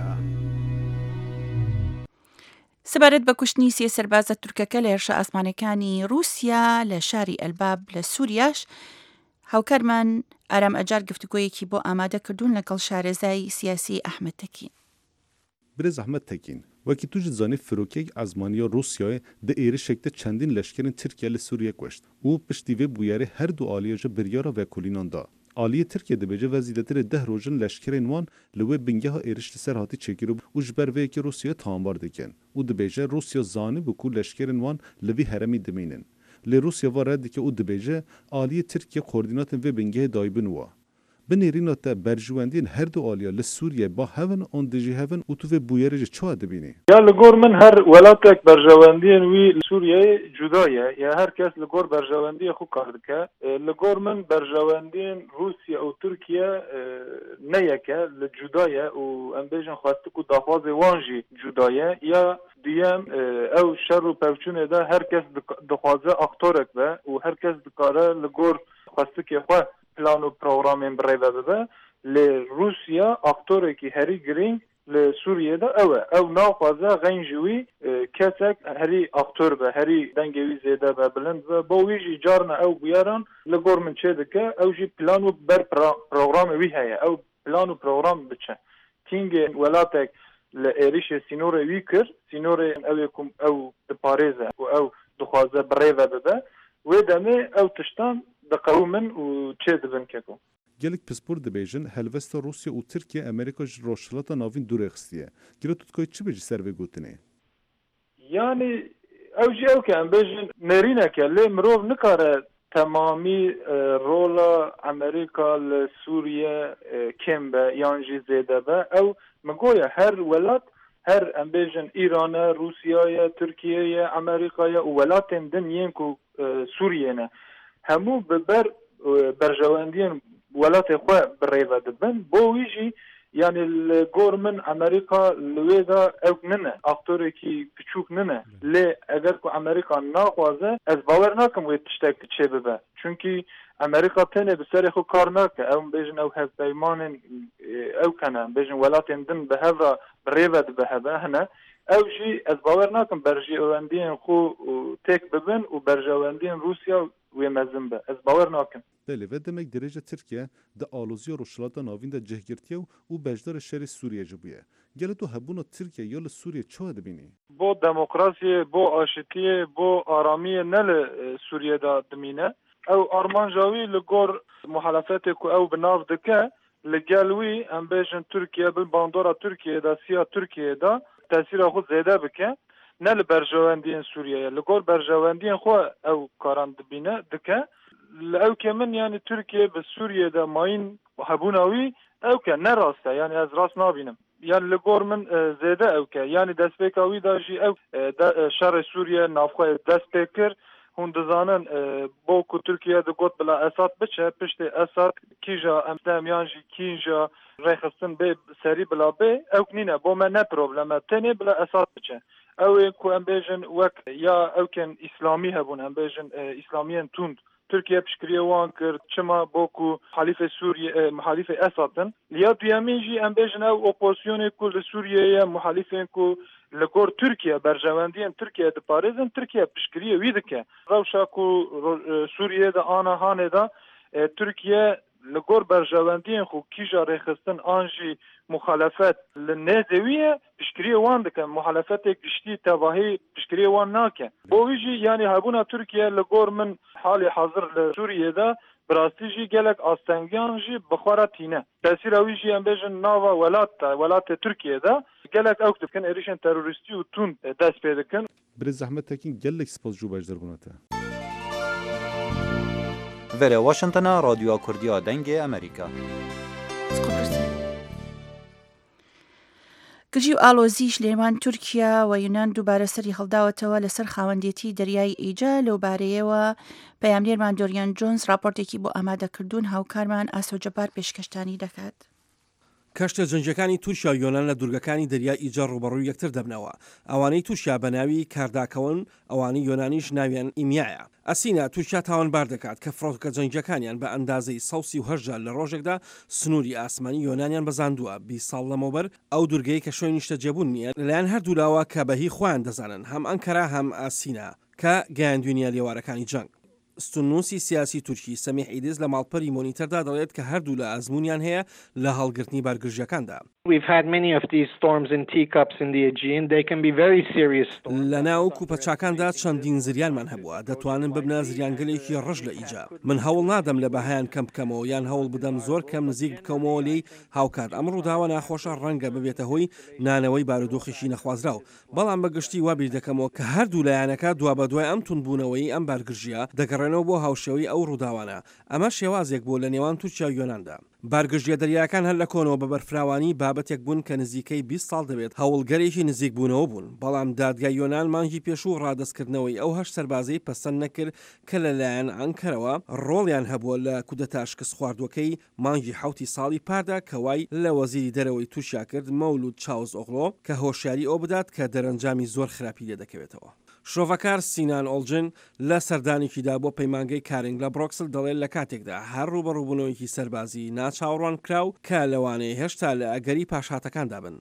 سەبارەت بە کوشتنی سێ سەربازە تورکەکە لە هێرشە ئاسمانەکانی رووسیا لە شاری ئەلباب لە سووریاش هاوکارمان ئارام ئەجار گفتوگۆیەکی بۆ ئامادەکردوون لەگەڵ شارێزای سیاسی ئەحمەد تەکین. Birêz Ahmed Tekin, wekî tu ji zanî firokek ezmaniya Rusyayê di êrişekte çendîn leşkerên Tirkiye li Sûriye koşt û piştî vê bûyerê her du aliyê ji biryara vekolînan da. Aliyê Tirkiye dibêje vezîletirê 10 rojin leşkerên wan li wê bingeha êriş li ser hatî çêkiribû û ji ber vê yekê Rusyaya tambar dikin û dibêje Rusya zanîbû ku leşkerên wan li vî heremî dimînin. Lê Rusya va red dike û dibêje aliyê Tirkiye koordînatên vê bingehê dayibin wa. Binêrîna te berjewendiyên her du aliya li Sûriye ba hevin an dijî hevin û tu vê bûyerê ji çawa dibînî? Ya li gor min her welatek berjewendiyên wî li Sûriyeyê cuda ye. Ya her kes li gor berjewendiyê xwe kar dike. Li gor min berjewendiyên Rusya û Tirkiye ne yeke li cuda ye û em bêjin xwestik û daxwazê wan jî cuda ye. Ya diyem ew şer û pevçûnê de her kes dixwaze aktorek be û her kes dikare li gor xwestikê xwe plan û programên birêve bibe. Lê Rusya aktorekî herî girîng li Sûriyê de ew e. Ew naxwaze xeyn ji wî kesek herî aktor be, herî dengê wî zêde be, bilind be. Bo wî jî carna ew bûyeran li gor min çê dike, ew jî plan û ber programê wî heye. Ew plan û program biçe. Tîngê welatek li êrişê sînorê wî kir, sînorê ew ê ku ew diparêze û ew dixwaze birêve bibe. Wê demê ew tiştan دقەو من و چێ دەبن کێکۆ gelek pispor dibêjin helvesta Rusya û Tirkiye Amerîka ji rojhilata navîn dûrêxistiye. Giro tu dikoyî çi bêjî ser vê gotinê? Yani ew jî ew ke em bêjin nêrîneke lê mirov nikare temamî rola Amerîka li Sûriye kêm be yan jî zêde be. Ew min goye her welat her em bêjin Îranê, Rûsyayê, Tirkiyeyê, Amerîkayê û welatên din yên ku Sûriyê ne hemû bi ber berjewendiyên welatê xwe birêve dibin bo wî jî yani li gor min Amerîka li wê de ew nine aktorekî piçûk nine lê eger ku Amerîka naxwaze ez bawer nakim wê tiştek çê bibe çünkü Amerîka tenê bi serê xwe kar nake ew bêjin ew hevpeymanên ew kene bêjin welatên din bi hev re birêve dibe hebe hene ew jî ez bawer nakim berjewendiyên xwe têk bibin û berjewendiyên Rûsya wê mezin be ez bawer nakim Belê ve demek derece Tirkiye di alozîya rojhilata navîn de cihgirtiye û bejdara şerê Sûriye jî bûye. Gelo tu hebûna Tirkiye ya li Sûriye çawa dibînî? Bo demokrasiyê, bo aşitiyê, bo aramiyê ne li Sûriye de dimîne. Ew armanja wî li gor muhalefetê ku ew bi nav dike li gel wî em bêjin Tirkiye bil bandora Tirkiye de siya Tirkiye de tesîra xwe zêde bike ne li berjewendiyên Sûriyeyê. Li gor berjewendiyên xwe ew karan dibîne dike. Li ew ke min yani Tirkiye bi Sûriye de mayîn hebûna wî ew ke ne rast e yani ez rast nabînim. Yani li gor min zêde ew ke yani destpêka wî da jî ew şerê Sûriye navxwe dest pê kir hûn dizanin bo ku Tirkiye digot bila Esad biçe piştê Esad kîja em yan jî kîja rêxistin bê serî bila bê ew nîne bo me ne problem e tenê bila Esad biçe ew ê ku em bêjin wek ya ewkên İslamî hebûn em bêjin İslamiyên tund Türkiye pişkiriye wan kir çima boku halîfê Sûriye muhalîfê Esadin liya duyemîn jî em bêjin ew opozisyonê ku li Sûriyeyê muhalîfên ku li gor Tirkiye berjewendiyên Tirkiye diparêzin Tirkiye pişkiriye wî dike rewşa ku Sûriye de ana hanê da Tirkiye li gor berjewendiyên xwe kîja rêxistin an jî muhalefet li nêzê wî ye pişkiriye wan dike muhalefetê giştî tevahî pişkiriye wan nake bo wî jî yani hebûna Tirkiye li gor min halê hazir li Sûriye'de bi rastî jî gelek astengiyan jî bi xwe re tîne tesîra wî jî em bêjin nava welatê Tirkiye'de gelek ew dikin êrişên terorîstî û tund dest pê dikin Birê zehmet tekin gelek spas jû bejdar bûne te Vere Washingtona Radyoya Kurdiya Dengê Amerîka گژی و ئالۆزیش لێمان تورکیا و یونان دووبارە سەری هەڵداوەتەوە لەسەر خاوەندێتی دەریای ئیجا لەوبارەیەوە پەیامنێرمان دۆریان جۆنس راپۆرتێکی بۆ ئامادەکردوون هاوکارمان ئاسۆجەبار پێشکەشتانی دەکات. کەشتە جەنجەکانی تورکیا و یۆنان لە دوورگەکانی دەریای ئیجا ڕوبەڕووی یەکتر دەبنەوە. ئەوانەی تورکیا بە ناوی کارداکەون ئەوانەی یۆنانیش ناویان ئیمیایە. ئەسینە تورکیا تاوانبار دەکات کە فڕۆکە جەنجەکانیان بە ئەندازەی 138 لە ڕۆژێکدا سنووری ئاسمانی یۆنانیان بەزاندووە 20 ساڵ لەمەوبەر ئەو دوورگەی کە شوێنی نیشتەجێبوون نییە لەلایەن هەردوو لاوە کە بەهی خۆیان دەزانن هەم ئەنکەرا هەم ئاسینە کە گەیاندوینە لێوارەکانی جەنگ. ستونوسی سیاسی تورکی سەمیح ئیدز لە ماڵپەری مۆنیتەردا دەڵێت کە هەردوو لە ئەزمونیان هەیە لە هەڵگرتنی بارگرژیەکاندا. We've had many of these storms in teacups in the Aegean. They can be very serious storms. لە ناو کوپەچاکاندا چەندین زریانمان هەبووە دەتوانن ببنە زریانگەلێکی ڕژ لە ئیجا. من هەوڵ نادەم لە بەهایان کەم بکەمەوە یان هەوڵ بدەم زۆر کەم نزیک بکەمەوە لێی هاوکات ئەم ڕووداوە ناخۆشە ڕەنگە ببێتە هۆی نانەوەی بارودۆخیشی نەخوازراو بەڵام بەگشتی وابیر دەکەمەوە کە هەردوو لایەنەکە دوا بە دوای ئەم تونبوونەوەی ئەم بارگرژیە دەگەڕێنەوە بۆ هاوشێوەی ئەو ڕووداوانە ئەمە شێوازێک بۆ لە نێوان تورکیا و یۆناندا. بارگرژیە دەریاکان هەر لە کۆنەوە بە بەرفراوانی بابەتێک بوون کە نزیکەی 20 ساڵ دەبێت هەوڵگەرێکی نزیک بوونەوە بوون بەڵام دادگای یۆنان مانگی پێشوو ڕادەستکردنەوەی ئەو هەشت سەربازەی پەسەند نەکرد کە لەلایەن ئەنکەرەوە ڕۆڵیان هەبووە لە کودەتا شکست خواردوەکەی مانگی حوتی ساڵی پاردا کەوای لە وەزیری دەرەوەی تووشیا کرد مەولود چاوز ئۆغڵۆ کە هۆشیاری ئەو بدات کە دەرەنجامی زۆر خراپی لێ دەکەوێتەوە. شۆڤەکار سینان ئۆڵجن لە سەردانێکیدا بۆ پەیمانگەی کارنگ لە بڕۆکسل دەڵێت لە کاتێکدا هەر ڕوبەڕووبوونەوەیکی سەربازی ناچاوڕوان کراو کە لەوانەیە هێشتا لە ئەگەری پاشهاتەکاندا بن.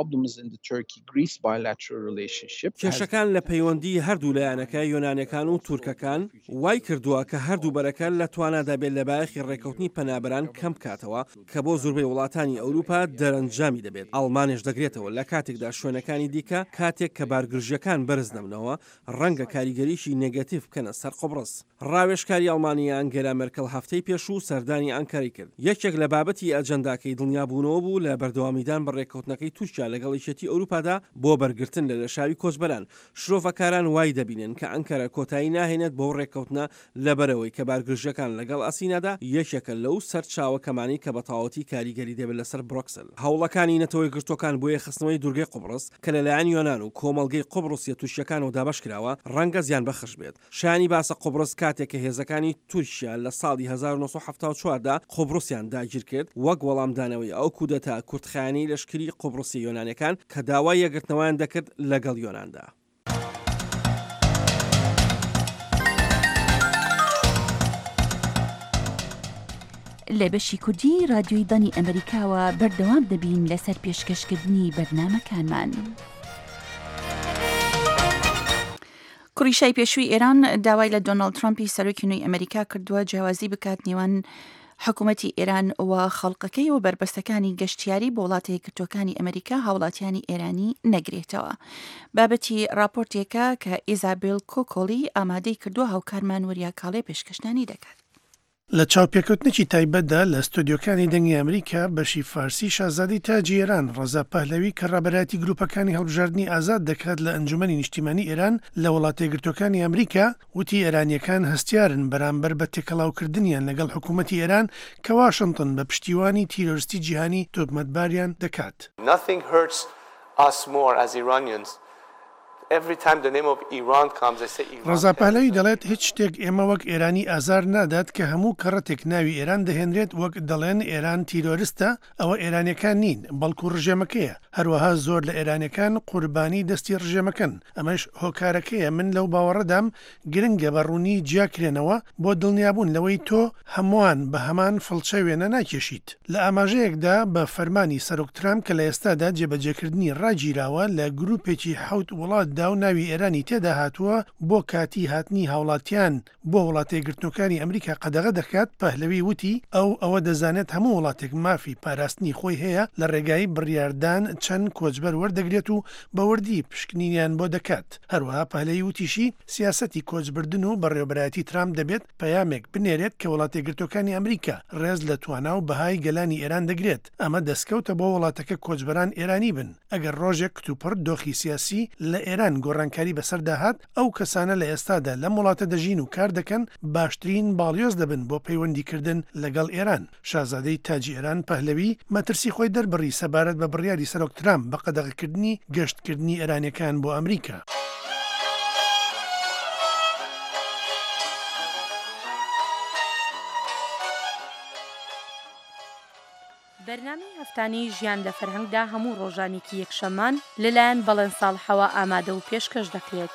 کێشەکان لە پەیوەندی هەردوو لایەنەکە یۆنانیەکان و تورکەکان وای کردووە کە هەردوو بەرەکە لە توانادا بێت لە بایەخی ڕێکەوتنی پەنابەران کەم بکاتەوە کە بۆ زۆربەی وڵاتانی ئەوروپا دەرەنجامی دەبێت. ئەڵمانیش دەگرێتەوە لە کاتێکدا شوێنەکانی دیکە کاتێک کە بارگرژیەکان بەرز دەبنەوە ڕەنگە کاریگەریشی نێگەتیڤ بکەنە سەر قۆبرس. ڕاوێژکاری ئەڵمانیا ئەنگێلا مێرکەڵ هەفتەی پێش و سەردانی ئەنکەرەی کرد. یەکێک لە بابەتی ئەجەنداکەی دڵنیابوونەوە بوو لە بەردەوامیدان بە ڕێککەوتنەکەی تووشیا لەگەڵ یەکێتی ئەوروپادا بۆ بەرگرتن لە لەشاوی کۆچبەران. شرۆڤەکاران وای دەبینن کە ئەنکەرە کۆتایی ناهێنێت بۆ ڕێککەوتنە لەبەرەوەی کە بارگرژەکان لەگەڵ ئەسینادا یەکێکە لەو سەر چاوەکەمانی کە بە تەواوەتی کاریگەری دەبێت لەسەر بروکسل. هەوڵەکانی نەتەوەی گرتوەکان بۆ یەخستنەوەی دوورگەی قوبڕس کە لەلایەن یۆنان و کۆمەڵگەی قوبڕوسیە تووشیەکانەوە دابەش کراوە ڕەنگە زیان بەخش بێت. شایانی باسە قوبڕس کاتێک کە هێزەکانی تورکیا لە ساڵی 1974دا قوبڕوسیان داگیر کرد وەک وەڵامدانەوەی ئەو کودەتا کورتخایانەی لەشکری قوبڕوسی یۆنانیەکان کە داوای یەکگرتنەوەیان دەکرد لەگەڵ یۆناندا. لە بەشی کوردی رادیۆی دانی ئەمریکاوە بەردەوام دەبین لەسەر پێشکەشکردنی بەرنامەکانمان. کوڕیشای پێشووی ئێران داوای لە دۆناڵد ترامپی سەرۆکی نوێی ئەمریکا کردووە جیاوازی بکات نێوان حکوومەتی ئێران و خەڵقەکەی و بربەستەکانی گەشتیاری بۆ وڵاتە یەکگرتووەکانی ئەمریکا هاوڵاتیانی ئێرانی نەگرێتەوە. بابەتی راپۆرتێکە کە ئیزابێل کۆکۆلی ئامادەی کردووە هاوکارمان وەریا کاڵێ پێشکەشتانی دەکات. لە چاوپێکوتنێکی تایبەتدا لە ستۆدیۆکانی دەنگی ئەمریکا بەشی فارسی شازادەی تاجی ئێران ڕەزا پەهلەوی کە ڕابەراتی گروپەکانی هەڵبژاردننی ئازاد دەکات لە ئەنجومەنی نیشتیمانی ئێران لە وڵاتە یەکگرتووەکانی ئەمریکا وتی ئێرانیەکان هەستیارن بەرامبەر بە تێکەڵاوکردنیان لەگەڵ حکوومەتی ئێران کە واشنگتن بە پشتیوانی تیرۆریستی جیهانی تۆهمەتباریان دەکات. ڕەزا پەهلەوی دەڵێت هیچ شتێک ئێمە وەک ئێرانی ئازار نادات کە هەموو کەڕەتێک ناوی ئێران دەهێنرێت وەک دەڵێن ئێران تیرۆریستە ئەوە ئێرانیەکان نین بەڵکو ڕژێمەکەیە هەروەها زۆر لە ئێرانەکان قوربانی دەستی ڕژێمەکەن ئەمەش هۆکارەکەیە من لەو باوەڕەدام گرنگە بەڕوونی جیاکرێنەوە بۆ دڵنیابوون لەوەی تۆ هەمووان بە هەمان فڵچە وێنە ناکێشیت. لە ئاماژەیەکدا بە فەرمانی سەرۆک ترامپ کە لە ئێستادا جێبەجێکردنی ڕاگیراوە لە گروپێکی حەوت وڵات و ناوی ئێرانی تێدا هاتووە بۆ کاتی هاتنی هاوڵاتیان بۆ وڵاتە یەکگرتووەکانی ئەمریکا قەدەغە دەکات. پەهلەوی وتی ئەوە دەزانێت هەموو وڵاتێک مافی پاراستنی خۆی هەیە لە ڕێگای بڕیاردان چەند کۆچبەر وەردەگرێت و بەوردی پشکنینیان بۆ دەکات. هەروەها پەهلەوی وتیشی سیاسەتی کۆچبردن و بەڕێوەبەرایەتی ترامپ دەبێت پەیامێک بنێرێت کە وڵاتە یەکگرتووەکانی ئەمریکا ڕێز لە توانە و بەهای گەلانی ئێران دەگرێت. ئەمە دەستکەوتە بۆ وڵاتەکە کۆچبەران ئێرانی بن. ئەگەر ڕۆژێک کتوپڕ دۆخی سیاسی لە ئێران گۆڕانکاری بەسەرداهات ئەو کەسانە لە ئێستادا لەم وڵاتە دەژین و کار دەکەن باشترین باڵیۆز دەبن بۆ پەیوەندیکردن لەگەڵ ئێران. شازادەی تاجی ئێران پەهلەوی مەترسی خۆی دەربڕی سەبارەت بە بڕیاری سەرۆک ترامپ بە قەدەغەکردنی گەشتکردنی ئێرانیەکان بۆ ئەمریکا. بەرنامەی هەفتانەی ژیان لە فەرهەنگدا هەموو ڕۆژانێکی یەکشەمان لەلایەن بەڵێن ساڵحەوە ئامادە و پێشکەش دەکرێت.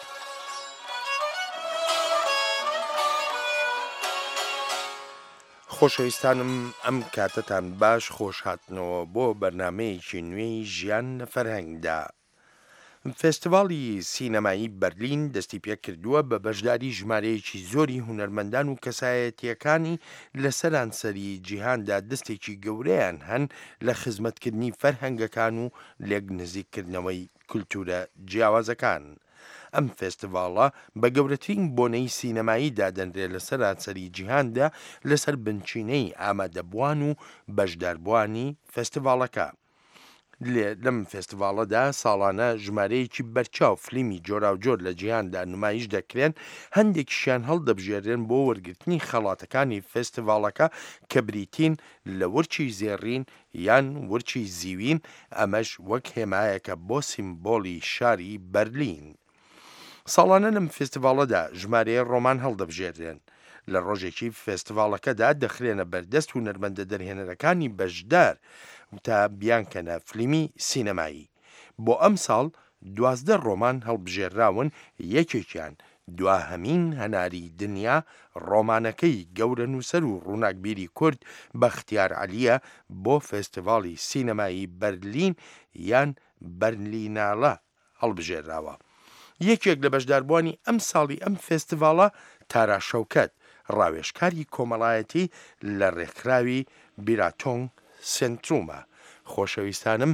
خۆشەویستانم ئەم کاتتان باش خۆش هاتنەوە بۆ بەرنمەیەکی نوێی ژیان لە فەرهەنگدا. فێستیڤاڵی سینەمایی بەرلین دەستی پێ کردووە بە بەشداری ژمارەیەکی زۆری هونەرمەندان و کەسایەتیەکانی لە سەرانسەری جیهاندا دەستێکی گەورەیان هەن لە خزمەتکردنی فەرهەنگەکان و لێک نزیککردنەوەی کولتورە جیاوازەکان. ئەم فێستیڤاڵە بە گەورەترین بۆنەی سینەمایی دادەنرێت لە سەرانسەری جیهاندا لەسەر بنچینەی ئامادەبووان و بەشداربووانی فێستیڤاڵەکە. لەم فێستیڤاڵەدا ساڵانە ژمارەیەکی بەرچاو فلیمی جۆراوجۆر لە جیهاندا نمایش دەکرێن هەندێکیشیان هەڵدەبژێرێن بۆ وەرگرتنی خەڵاتەکانی فێستیڤاڵەکە کە بریتین لە ورچی زێڕین یان ورچی زیوین ئەمەش وەک هێمایەکە بۆ سیمبۆلی شاری بەرلین. ساڵانە لەم فێستیڤاڵەدا ژمارەیە ڕۆمان هەڵدەبژێرێن. لە ڕۆژێکی فێستیڤاڵەکەدا دەخرێنە بەردەست و نەرمەندە دەرهێنەرەکانی بەشدار تا بیانکەنە فلیمی سینەمایی. بۆ ئەم ساڵ 12 ڕۆمان هەڵبژێراون یەکێکیان دواهەمین هەناری دنیا ڕۆمانەکەی گەورە نووسەر و ڕووناکبیری کورد بەختیار عەلیە بۆ فێستیڤاڵی سینەمایی بەرلین یان بەرلیناڵە هەڵبژێراوە. یەکێک لە بەشداربووانی ئەم ساڵی ئەم فێستیڤاڵە تارا شەوکەت ڕاوێژکاری کۆمەڵایەتی لە ڕێکخراوی بیراتۆنگ سنترومە. خۆشەویستانم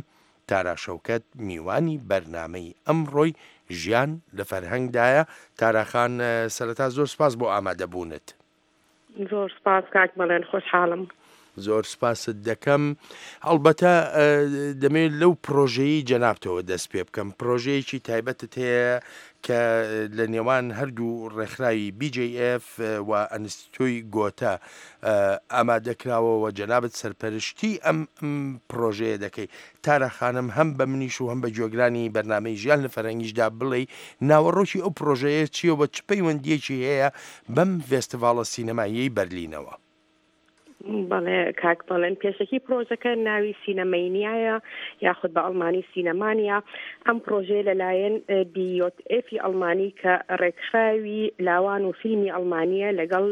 تارا شەوکەت میوانی بەرنامەی ئەمڕۆی ژیان لە فەرهەنگدایە. تاراخان سەرەتا زۆر سپاس بۆ ئامادەبوونت. زۆر سپاس کاک مەڵێن خۆشحاڵم. زۆر سپاست دەکەم. هەڵبەتە دەمێت لەو پرۆژەی جەنابتەوە دەست پێ بکەم. پرۆژەیەکی تایبەتت هەیە کە لە نێوان هەردوو ڕێکخراوی BJF و ئەنستیتۆی گۆتە ئامادەکراوەوە جەنابەت سەرپەرشتی ئەم پرۆژەیە دەکەی. تاراخانم هەم بە منیش و هەم بە جۆگرانی بەرنامەی ژیان لە فەرهەنگیشدا بڵێ ناوەڕۆکی ئەو پرۆژەیە چییە بە چ پەیوەندیەکی هەیە بەم فێستیڤاڵە سینەماییەی بەرلینەوە؟ بەڵێ کاک بەڵێن پێشەکی پرۆژەکە ناوی سینەمەینیایە یاخود بە ئەڵمانی سینەمانیا. ئەم پرۆژێ لەلایەن بیۆتئێفی ئەڵمانی کە ڕێکخراوی لاوان و فیلمی ئەڵمانیە لەگەڵ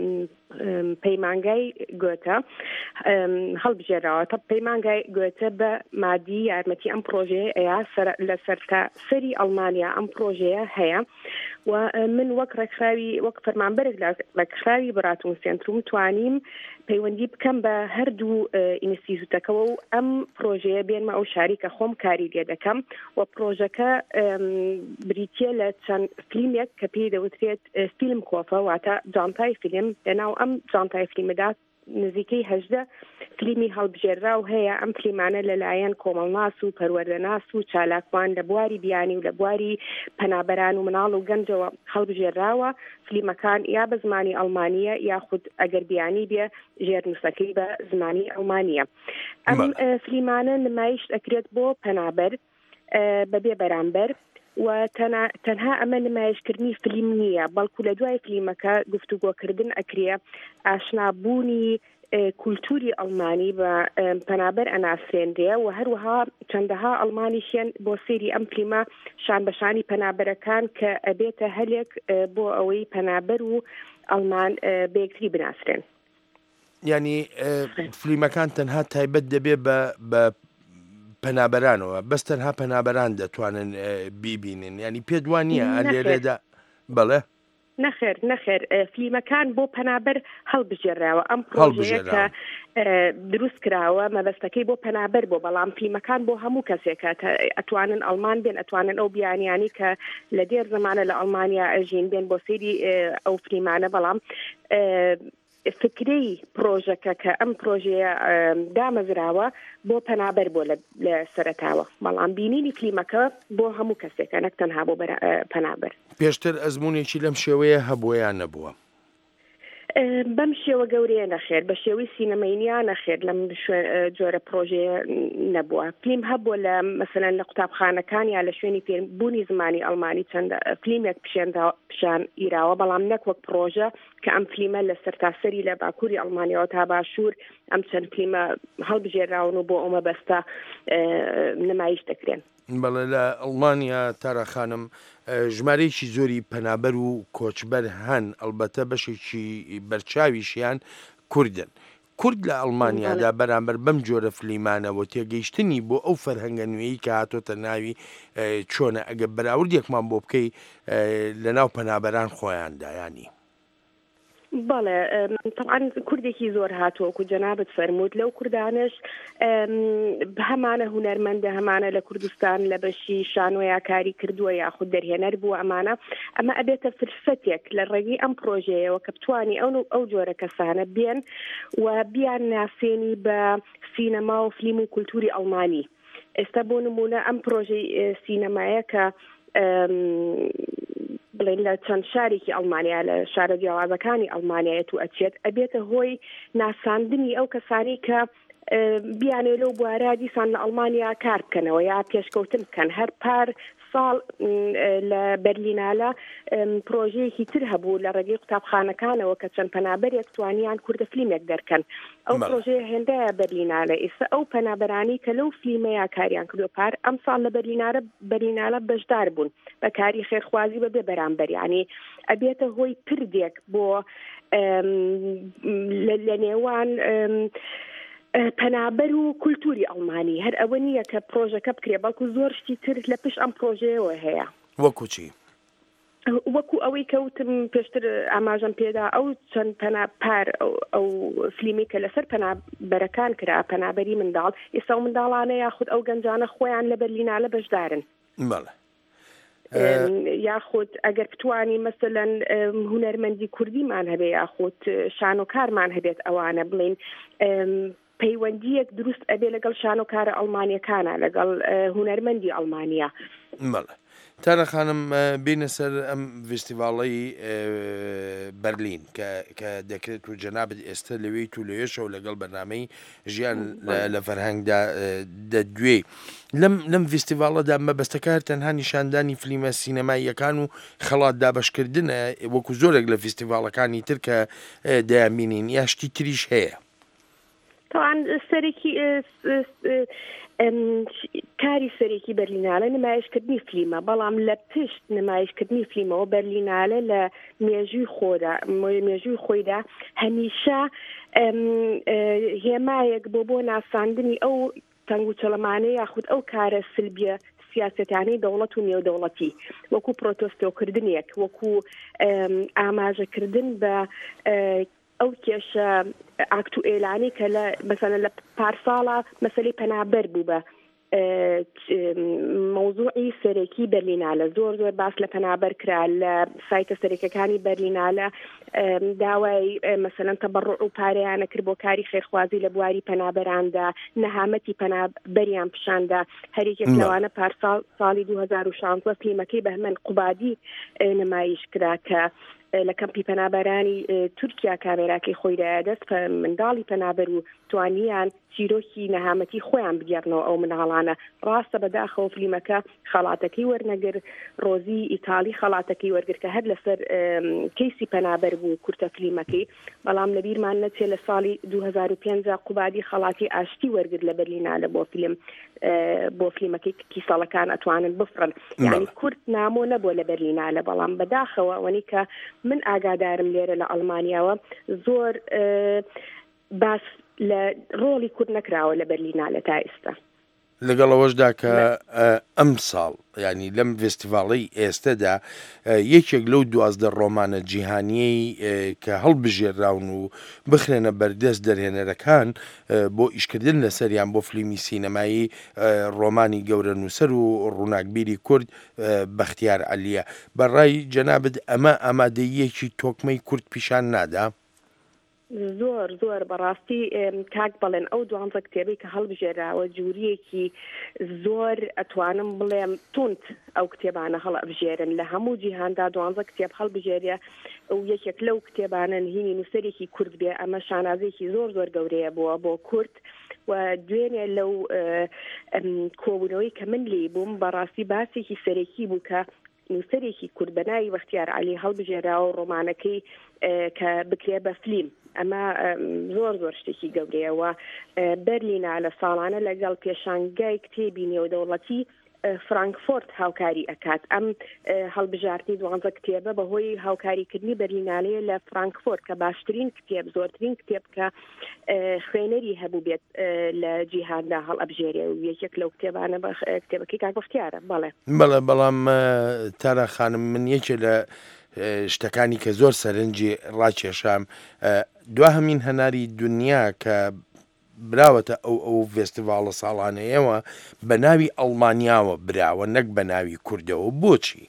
پەیمانگای گۆتە هەڵبژێراوە. تا پەیمانگای گۆتە بە مادی یارمەتی ئەم پرۆژەیە ئەیا لە سەری ئەڵمانیا ئەم پرۆژەیە هەیە و من وەک ڕێکخراوی وەک فەرمانبەرێک لە ڕێکخراوی بەراتون سێنتروم توانیم پەیوەندی بکەم بە هەردوو ئینستیتوتەکەەوە و ئەم پرۆژەیە بێنمە ئەو شاریکە خۆم کاری لێ دەکەم و پرۆژەکە بریتە لە چەند فیلمێک کە پێی دەوترێت فیلم کۆفە واتە جانتای فیلم. لەناو ئەم جانتای فیلمەدا نزیکەی 18 فیلمی هەڵبژێرا و هەیە. ئەم فیلمانە لەلایەن کۆمەڵناس و پەروەردەناس و چالاکوان لە بواری بیانی و لە بواری پەنابەران و مناڵ و گەنجەوە هەڵبژێراوە. فیلمەکان یا بە زمانی ئەڵمانیە یاخود ئەگەر بیانی بێ ژێرنووسەکەی بە زمانی ئەڵمانیە. ئەم فیلمانە نمایش دەکرێت بۆ پەنابەر بەبێ بەرامبەر و تەنها ئەمە نمایشکردنی فیلم نییە بەڵکو لە دوای فیلمەکە گفتوگۆکردن ئەکرێ ئاشنابوونی کولتوری ئەڵمانی بە پەنابەر ئەناسێنرێ و هەروەها چەندەها ئەڵمانیشیان بۆ سێری ئەم فیلمە شان بەشانی پەنابەرەکان کە ئەبێتە هەلێک بۆ ئەوەی پەنابەر و ئەڵمان بەیەکتری بناسرێن. ینی فیلمەکان تەنها تایبەت دەبێ بە پەنابەرانەوە بەس تەنها پەنابەران دەتوانن بیبینن ینی پێدوانیە لێرێدا بەڵێ نەخێر فیلمەکان بۆ پەنابەر هەڵبژێراوە. ئەم پرۆژەیە کە دروست کراوە مەبەستەکەی بۆ پەنابەر بۆ بەڵام فیلمەکان بۆ هەموو کەسێکە ئەتوانن ئەڵمان بێن ئەتوانن ئەو بیانیانی کە لە دێر زمانە لە ئەڵمانیا ئەژین بێن بۆ سێری ئەو فیلمانە. بەڵام فکرەی پرۆژەکە کە ئەم پرۆژەیە دامەزراوە بۆ پەنابەر بۆ لە سەرەتاوە بەڵام بینینی فیلمەکە بۆ هەموو کەسێکە نەک تەنها بۆ پەنابەر. پێشتر ئەزمونێکی لەم شێوەیە هەبوویان نەبووە؟ بەم شێوە گەورەیە نەخێر بە شێوەی سینەمەینیا نەخێر لەم جۆرە پرۆژەیە نەبووە. فیلم هەبووە لە مەسەلەن لە قوتابخانەکان یا لە شوێنی فێربوونی زمانی ئەڵمانی چەند فیلمێک پیشان ئیراوە بەڵام نەک وەک پرۆژە کە ئەم فیلمە لە سەرتاسەری لە باکووری ئەڵمانیەوە تا باشوور ئەم چەند فیلمە هەڵبژێراون و بۆ ئەمە بەستە نمایش دەکرێن. بەڵێ لە ئەڵمانیا تاراخانم ژمارەیەکی زۆری پەنابەر و کۆچبەر هەن ئەلبەتە بەشێکی بەرچاویشیان کوردن. کورد لە ئەڵمانیادا بەرامبەر بەم جۆرە فلیمانەوە تێگەیشتنی بۆ ئەو فەرهەنگە نوێیی کە هاتۆتە ناوی چۆنە ئەگە بەراوردێکمان بۆ بکەی لەناو پەنابەران خۆیاندایانی. بەڵێ طبعاً کوردێکی زۆر هاتووەکو جەنابەت فەرمووت لەو کوردانش هەمانە هونەرمەندە هەمانە لە کوردستان لە بەشی شانۆیا کاری کردووە یاخود دەرهێنەر بووە ئەمە ئەبێتە فرسەتێک لە ڕێگەی ئەم پرۆژەیەوە کە بتوانی ئەو جۆرە کەسانە بێن و بیان ناسێنی بە سینەما و فیلم و کولتوری ئەڵمانی. ئێستا بۆ نمونە ئەم پرۆژەی سینەمایە کە بڵێن لە چەند شارێکی ئەڵمانیا لە شارە جیاوازەکانی ئەڵمانیایەت و ئەچێت ئەبێتە هۆی ناساندنی ئەو کەسانی کە بیانێ لەو بوارە دیسان لە ئەڵمانیا کار بکەنەوە یا پێشکەوتن بکەن. هەر پار ساڵ لە بەرلینالە پرۆژەیەکی تر هەبوو لە ڕێگەی قوتابخانەکانەوە کە چەند پەنابەرێک توانیان کوردە فیلمێک دەرکەن. ئەو پرۆژەیە هێندەیە بەرلینالە. ئێستا ئەو پەنابەرانی کە لەو فیلمەیە کاریان کردو پار ئەم ساڵ لە بەرلینالە بەشدار بوون بە کاری خێرخوازی بەبێ بەرامبەر. یعنی ئەبێتە هۆی پردێک بۆ لە نێوان پەنابەر و کولتوری ئەڵمانی. هەر ئەوە نییە کە پرۆژەکە بکرێ بەڵکو زۆر شتی تر لە پشت ئەم پرۆژەیەوە هەیە. وەکو چی؟ وەکو ئەوەی کەوتم پێشتر ئاماژەم پێدا ئەو چەند پەناپار ئەو فلیمی کە لەسەر پەنابەرەکان کرا پەنابەری منداڵ ئێستا و منداڵانە یاخود ئەو گەنجانە خۆیان لە بەرلینالە بەشدارن یاخود ئەگەر بتوانی مەسەلەن هونەرمەندی کوردیمان هەبێ یاخود شانۆکارمان هەبێت ئەوانە بڵین پەیوەندیەک دروست ئەبێ لەگەڵ شانۆکارە ئەڵمانیەکانە لەگەڵ هونەرمەندی ئەڵمانیا تارە خانم بینە سەر ئەم فستیڤاڵی بەرلین کە دەکرێت و جەنابەت ئێستا لەوەی تو لەوێشەوە لەگەڵ بەرنامەی ژیان لە فەرهەنگدا دەدوێ لەم فستیڤاڵەدا مەبەستەکار تەنها نیشاندانی فلیمە سینەماییەکان و خەڵات دابەشکردنە وەکو زۆرێک لە فستیڤاڵەکانی تر کە دەیانبینین یا شتی تریش هەیە تاوان سەرێکی کاری سەرێکی بەرلینالە نمایشکردنی فلیمە بەڵام لە پشت نمایشکردنی فلیمەوە بەرلینالە لە مێژووی خۆیدا هەمیشە هێمایەک بۆ ناساندنی ئەو تەنگ و چەڵەمانەی یاخود ئەو کارە سلبیە سیاسەتانەی دەوڵەت و نێودەوڵەتی وەکو پرۆتۆستۆکردنێک وەکو ئاماژەکردن بە ئەو کێشە ئاکتو ئێلانی کە مەسەلەن لە پارساڵە مەسەلەی پەنابەر بوو بە مەوزوعی سەرەکی بەرلینالە زۆر باس لە پەنابەر کرا لە سایتە سەرەکیەکانی بەرلینالە داوای مەسەلەن تەبەڕوع و پارەیانە کرد بۆ کاری خێرخوازی لە بواری پەنابەراندا نەهامەتی پەنابەریان پیشاندا هەرێکێک لەوانە پارساڵ ساڵی 2016 فلیمەکەی بەهمەن قوبادی نمایش کرا کە لە کەمپی پەنابەرانی تورکیا کامێراکەی خۆیدا دەست منداڵی پەنابەر و توانیان چیرۆکی نەهامەتی خۆیان بگەڕنەوە ئەو مناڵانە ڕاستە بەداخەوە فلیمەکە خەڵاتەکەی وەرنەگر ڕۆزی ئیتالی خەڵاتەکەی وەرگر کە هەر لەسەر کەیسی پەنابەر بوو کورتە فلیمەکەی بەڵام لە بیرمان نەچێ لە ساڵی 2005 قوبادی خەڵاتی ئاشتی وەرگر لە بەرلینالە بۆ فلیمەکەی کیسەڵەکان ئەتوانن بفڕن یعنی کورد نامۆ نەبووە لە بەرلینالە بەڵام بەداخەوە ئەوەی کە من ئاگادارم لێرە لە ئەڵمانیاوە زۆر باس لە ڕۆڵی کورد نەکراوە لە بەرلینالە تا ئێستا لەگەڵەوەشدا کە ئەم ساڵ ینی لەم فستیڤاڵی ئێستادا یەکێک لەو 12 ڕۆمانە جیهانیەی کە هەڵبژێراون و بخرێنە بەردەست دەرهێنەرەکان بۆ ئیشکردن لەسەریان بۆ فلیمی سینەمایی ڕۆمانی گەورە نووسەر و ڕووناکبیری کورد بەختیار عەلیە بەڕای جەنابەت ئەمە ئامادەییەکی تۆکمەی کورد پیشان نادا زۆر بەڕاستی کاک بەڵێن ئەو 12 کتێبەی کە هەڵبژێراوە جووریەکی زۆر ئەتوانم بڵێم تونت ئەو کتێبانە هەڵبژێرن لە هەموو جیهاندا 12 کتێب هەڵبژێریە ئەو یەکێک لەو کتێبانە نهێنی نووسەرێکی کورد بێ ئەمە شانازێکی زۆر گەورەیە بۆ کورد و دوێنێ لەو کۆبوونەوەی کە من لێ بووم بەڕاستی باسێکی سەرەکی بوو کە نووسەرێکی کورد بەناوی بەختیار عەلی هەڵبژێراوە ڕۆمانەکەی کە بکرێ بە فلیم ئەمە زۆر شتێکی گەورەیەوە بەرلینالە ساڵانە لەگەڵ پێشانگای کتێبی نێودەوڵەتی فرانکفۆرت هاوکاری ئەکات ئەم هەڵبژاردننی 12 کتێبە بەهۆی هاوکاریکردنی بەرلینالەیە لە فرانکفۆرت کە باشترین کتێب زۆرترین کتێب کە خوێنەری هەبوو بێت لە جیهاندا هەڵئەبژێرێ و یەکێک لەو کتێبانە کتێبەکەی کاک بەختیارە بەڵام تارە خانم من یەکێ لە شتەکانی کە زۆر سەرنجی ڕاکێشام دوهەمین هەناری دنیا کە براوەتە ئەو فستیڤاڵە ساڵانەیەوە بە ناوی ئەڵمانیاوە براوە نەک بە ناوی کوردەوە بۆچی؟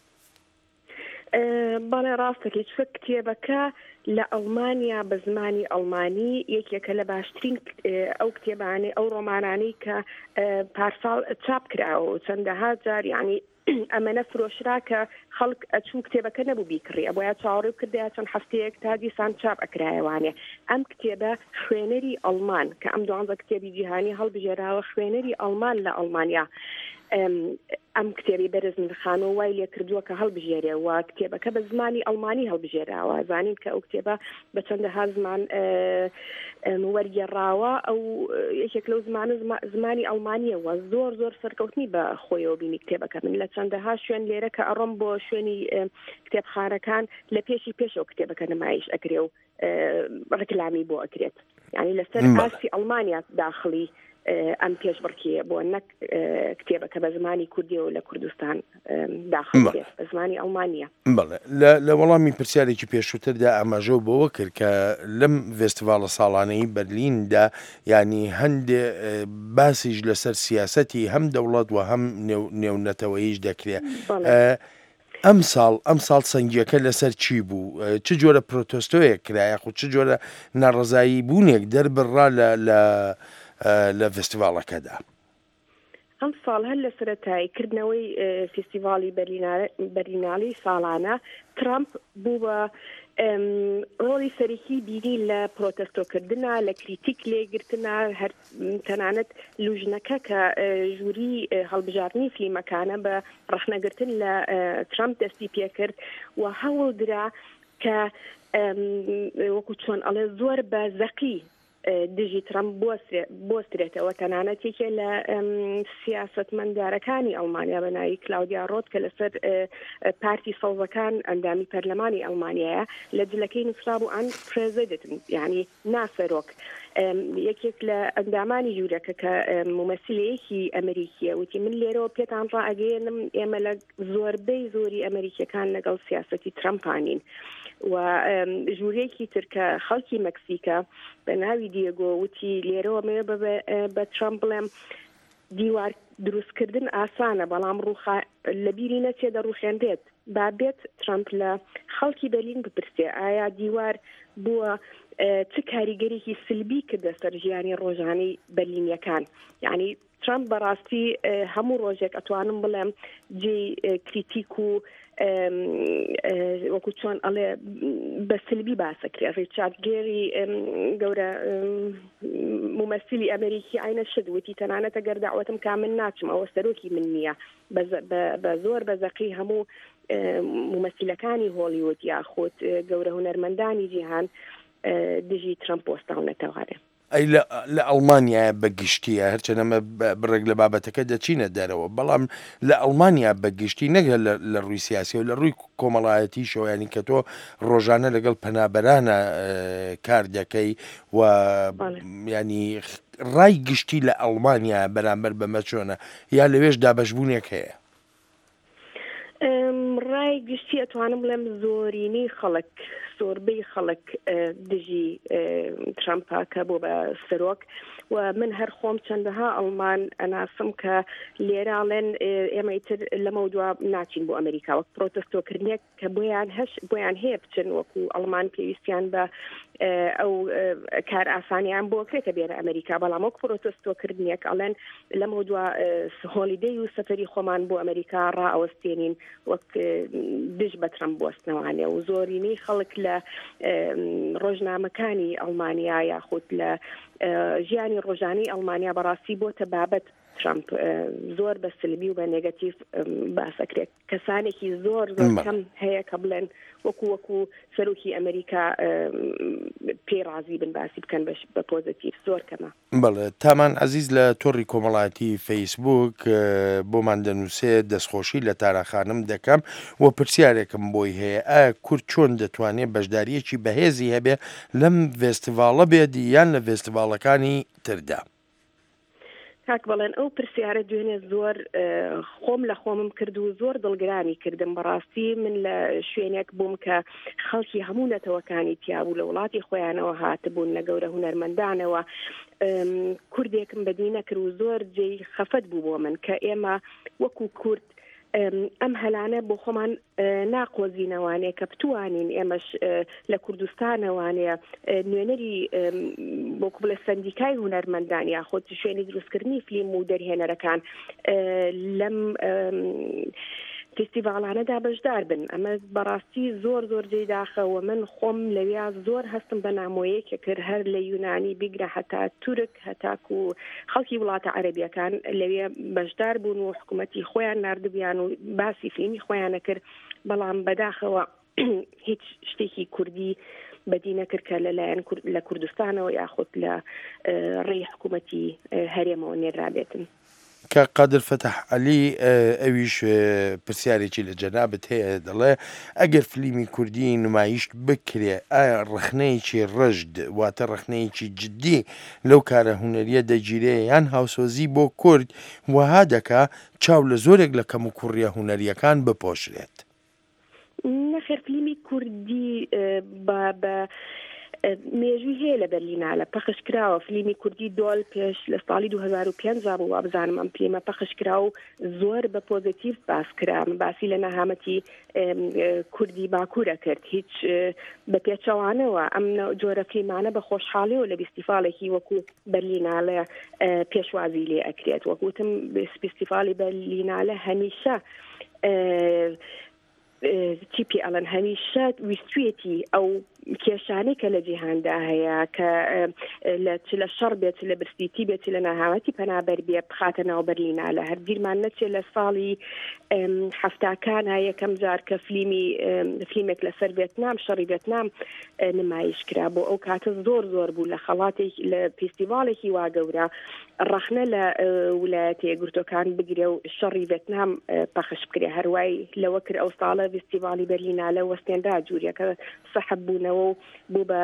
بەڵێ ڕاستەکەی چوە کتێبەکە لە ئەڵمانیا بە زمانی ئەڵمانی یەکێکە لە باشترین ئەو کتێبانەی ئەو ڕۆمانانەی کە پارساڵ چاپ کراوە چەندەها جار یعنی ئەمەنە فرۆشرا کە خەڵک ئەچوو کتێبەکە نەبوو بیکڕی ئەبۆیە چاوەڕێ کردیا چەند هەفتەیەک تا دیسان چاپ ئەکرایەوانێ ئەم کتێبە خوێنەری ئەڵمان کە ئەم 12 کتێبی جیهانی هەڵبژێراوە خوێنەری ئەڵمان لە ئەڵمانیا ئەم کتێبی بەرزنرخانەوە وای لێ کردووە کە هەڵبژێرێ و کتێبەکە بە زمانی ئەڵمانی هەڵبژێراوە زانین کە ئەو کتێبە بە چەندەها زمان وەرگێڕاوە ئەو یەکێک لەو زمانی ئەڵمانیەوە زۆر سەرکەوتنی بە خۆیەوە بینی کتێبەکە من لە چەندەها شوێن لێرە کە ئەڕۆم بۆ شوێنی کتێبخانەکان لە پێشەوە کتێبەکە نمایش ئەکرێ و ڕکلامی بۆ ئەکرێت یعنی لەسەر ئاسی ئەڵمانیا داخلی ئەم پێشبڕکیە بۆ نەک کتێبەکە بە زمانی کوردیەوە لە کوردستان داخل بێت بە زمانی ئەڵمانیا. بەڵێ لە وەڵامی پرسیارێکی پێشووتردا ئاماژە بۆەوە کرد کە لەم فێستیڤالە ساڵانەی بەرلیندا ینی هەندێ باسیش لەسەر سیاسەتی هەم دەوڵەت و هەم نێونەتەوەیش دەکرێت. ئەم ساڵ سەنگیەکە لەسەر چی بوو؟ چ جۆرە پرۆتۆستۆیەک کرایە خو چ جۆرە ناڕزایی بوونێک دەربڕا لە فستیڤالەکەدا؟ ئەم ساڵ هەر لە سەرەتاییکردنەوەی فستیڤالی بەرلینالی ساڵانە ترامپ بوو بە ڕۆڵی سەرەکی بینی لە پرۆتەستۆکردنا لە کریتیک لێگرتنا هەر تەنانەت لوژنەکە کە ژووری هەڵبژاردننی فلیمەکانە بە ڕەخنەگرتن لە ترامپ دەستی پێکرد و هەوڵ درا کە وەکو چۆن ئەڵێ زۆر بە زەقی دژی ترامپ بۆسترێتەوە تەنانەتێکێ لە سیاسەتمەندارەکانی ئەڵمانیا بە ناوی کلاودیا ڕۆت کە لەسەر پارتی سەڵزەکان ئەندامی پەرلەمانی ئەڵمانیایە لە جلەکەی نووسرابوو ئەن پرێزیدنت یعنی ناسەرۆک یەکێک لە ئەندامانی ژوورەکە کە ممەسیلەیەکی ئەمریکیە وتی من لێرەوە پێتان ڕائگەێنم ئێمە لە زۆربەی زۆری ئەمریکیەکان لەگەڵ سیاسەتی ترامپانین و ژوورێکی ترکە خەڵکی مەکسیکە بە ناوی دیێگۆ وتی لێرەوە مێ بە ترامپ بڵێم دیوار دروستکردن ئاسانە بەڵام لە بیری نەچێ دەڕوخێندێت بابێت ترامپ لە خەڵکی بەرلین بپرسێ ئایا دیوار بووە چ کاریگەرێکی سلبی کردە سەر ژیانی ڕۆژانەی بەرلینیەکان یعنی ترامپ بەڕاستی هەموو ڕۆژێک ئەتوانم بڵێم جێ کریتیک و وەکو چۆن ئەڵێ بە سلبی باسەکرێ ڕیچارد گێری گەورە ممەسیلی ئەمریکی ئاینە شدوتی تەنانەتە گەرداوەتم کا من ناچم ئەوە سەرۆکی من نییە بە زۆر بە زەقی هەموو ممەسیلەکانی هۆلیوود یاخۆت گەورە هونەرمەندانی جیهان دژی ترامپ وەستاونەتەوارێ. ئەی لە ئەڵمانیا بەگشتیە هەرچەنەمە بڕێک لە بابەتەکە دەچینە دەرەوە بەڵام لە ئەڵمانیا بەگشتی نەگە لە ڕووی سیاسی و لە ڕووی کۆمەڵایەتی شۆیانی کە تۆ ڕۆژانە لەگەڵ پەنابەرانە کار دەکەی و ینی ڕای گشتی لە ئەڵمانیا بەرامبەر بەمە چۆنە یا لەوێش دابەشبوونێک هەیە؟ ڕای گشتی ئەتوانم بڵێم زۆرینەی خەڵک زۆربەی خەڵک دژی ترامپا کە بۆ بە سەرۆک و من هەر خۆم چەندەها ئەڵمان ئەناسم کە لێراڵێن ئێمەی تر لەمە دووە ناچین بۆ ئەمریکا وەک پرۆتەستۆکردنێک کە بۆیان هەیە بچن وەکو ئەڵمان پێویستیان بە ئەو کار ئاسانیان بۆ کرێتە بێنە ئەمریکا بەڵام وەک پرۆتەستۆکردنێک ئەڵێن لەمە دووە هۆلیدەی و سەفەری خۆمان بۆ ئەمریکا ڕائەوەستێنین وەک دژ بە ترامپ بوەستنەوانێ و زۆرینەی خەڵک لە ڕۆژنامەکانی ئەڵمانیا یاخود لە ژیانی ڕۆژانەی ئەڵمانیا بەڕاستی بۆتە بابەت ترامپ زۆر بە سلبی و بە نێگەتیڤ باسەکرێت کەسانێکی زۆر کەم هەیە کە بڵێن وەکو سەرۆکی ئەمریکا پێڕازی بن باسی بکەن بە پۆزیتیڤ زۆر کەمە. بەڵێ تامان عەزیز لە تۆڕی کۆمەڵایەتی فەیسبوک بۆمان دەنووسێت دەستخۆشی لە تارەخانم دەکەم و پرسیارێکم بۆی هەیە ئایا کورد چۆن دەتوانێت بەشداریەکی بەهێزی هەبێ لەم فێستیڤاڵە بێت یان لە فێستیڤاڵەکانی تردا؟ کاک بەڵێن ئەو پرسیارە دوێنێ زۆر خۆم لە خۆمم کرد و زۆر دڵگرانی کردم بەڕاستی من لە شوێنێک بووم کە خەڵکی هەموو نەتەوەکانی پیابوو لە وڵاتی خۆیانەوە هاتبوون لە گەورە هونەرمەندانەوە کوردێکم بەدی نەکرد و زۆر جێی خەفەت بوو بۆ من کە ئێمە وەکو کورد ئەم هەلانە بۆ خۆمان ناقۆزینەوانەیە کە بتوانین ئێمەش لە کوردستانەوانەیە نوێنەری بۆکو بڵێ سەندیکای هونەرمەندان یاخۆت شوێنی دروستکردنی فیلم و دەرهێنەرەکان لەم فستیڤالانەدا بەشدار بن ئەمە بەڕاستی زۆر جێداخەوە من خۆم لەویا زۆر هەستم بە نامۆیەکە کرد هەر لە یونانی بیگرە هەتا تورک هەتاکو و خەڵکی وڵاتە عەرەبیەکان لەوێ بەشدار بوون و حکوومەتی خۆیان ناردبیان و باسی فیلمی خۆیانە کرد بەڵام بەداخەوە هیچ شتێکی کوردی بەدی نەکرد کە لەلایەن لە کوردستانەوە یاخود لە ڕێی حکوومەتی هەرێمەوە نێرابێتن. کە قادر فتح علی ئەویش پرسیارێکی لە جەنابەت هەیە دەڵێ ئەگەر فلیمی کوردی نمایشت بکرێ ئایا ڕخنەیەکی ڕژد واتە ڕخنەیەکی جددی لەو کارە هوەریە دەگیرێ یان هاوسۆزی بۆ کورد وها دەکا چاو لە زۆرێک لە کەم و کوڕیە هوەریەکان بپۆشرێت. نەخێر فلیمی کوردی بە مێژووی هەیە لە بەرلینا لە پەخش کراوە فلیمی کوردی دۆڵ پێش لە ساڵی 2005 بوو وابزانم ئەم فلیمە پەخش کرا و زۆر بە پۆزیتیڤ باس کرا باسی لە نەهامەتی کوردی باکوورە کرد هیچ بە پێچەوانەوە ئەم جۆرە فلیمانە بە خۆشحاڵیەوە لە بیستیفاڵێکی وەکو بەرلینا لە پێشوازی لێ ئەکرێت وەکوتم بیستیفاڵی بەرلینالە هەمیشە چیپی ئەڵەن هەمیشە ویستوێتی ئەو کێشانەی کە لە جیهاندا هەیە کە لە شەڕ بێت لە برسیتی بێت لە نەهامەتی پەنابەر بێ بخاتە ناو بەرلینا لە هەرگیرمان نەچێت لە ساڵی حەفتاکانە یەکەم جار کە فلیمێک لەسەر ڤێتنام شەڕی ڤێتنام نمایش کرا بۆ ئەو کاتە زۆر بوو لە خەڵاتێک لە فیستیڤاڵێکی وا گەورە ڕەخنە لە ویلایەتە یەکگرتووەکان بگرێ و شەڕی ڤێتنام پەخش بکرێ هەروای لەوە کرد ئەو ساڵە فیستیڤاڵی بەرلینا لە وەستێندا جووریەکە سەحب بوونەوە بوو بە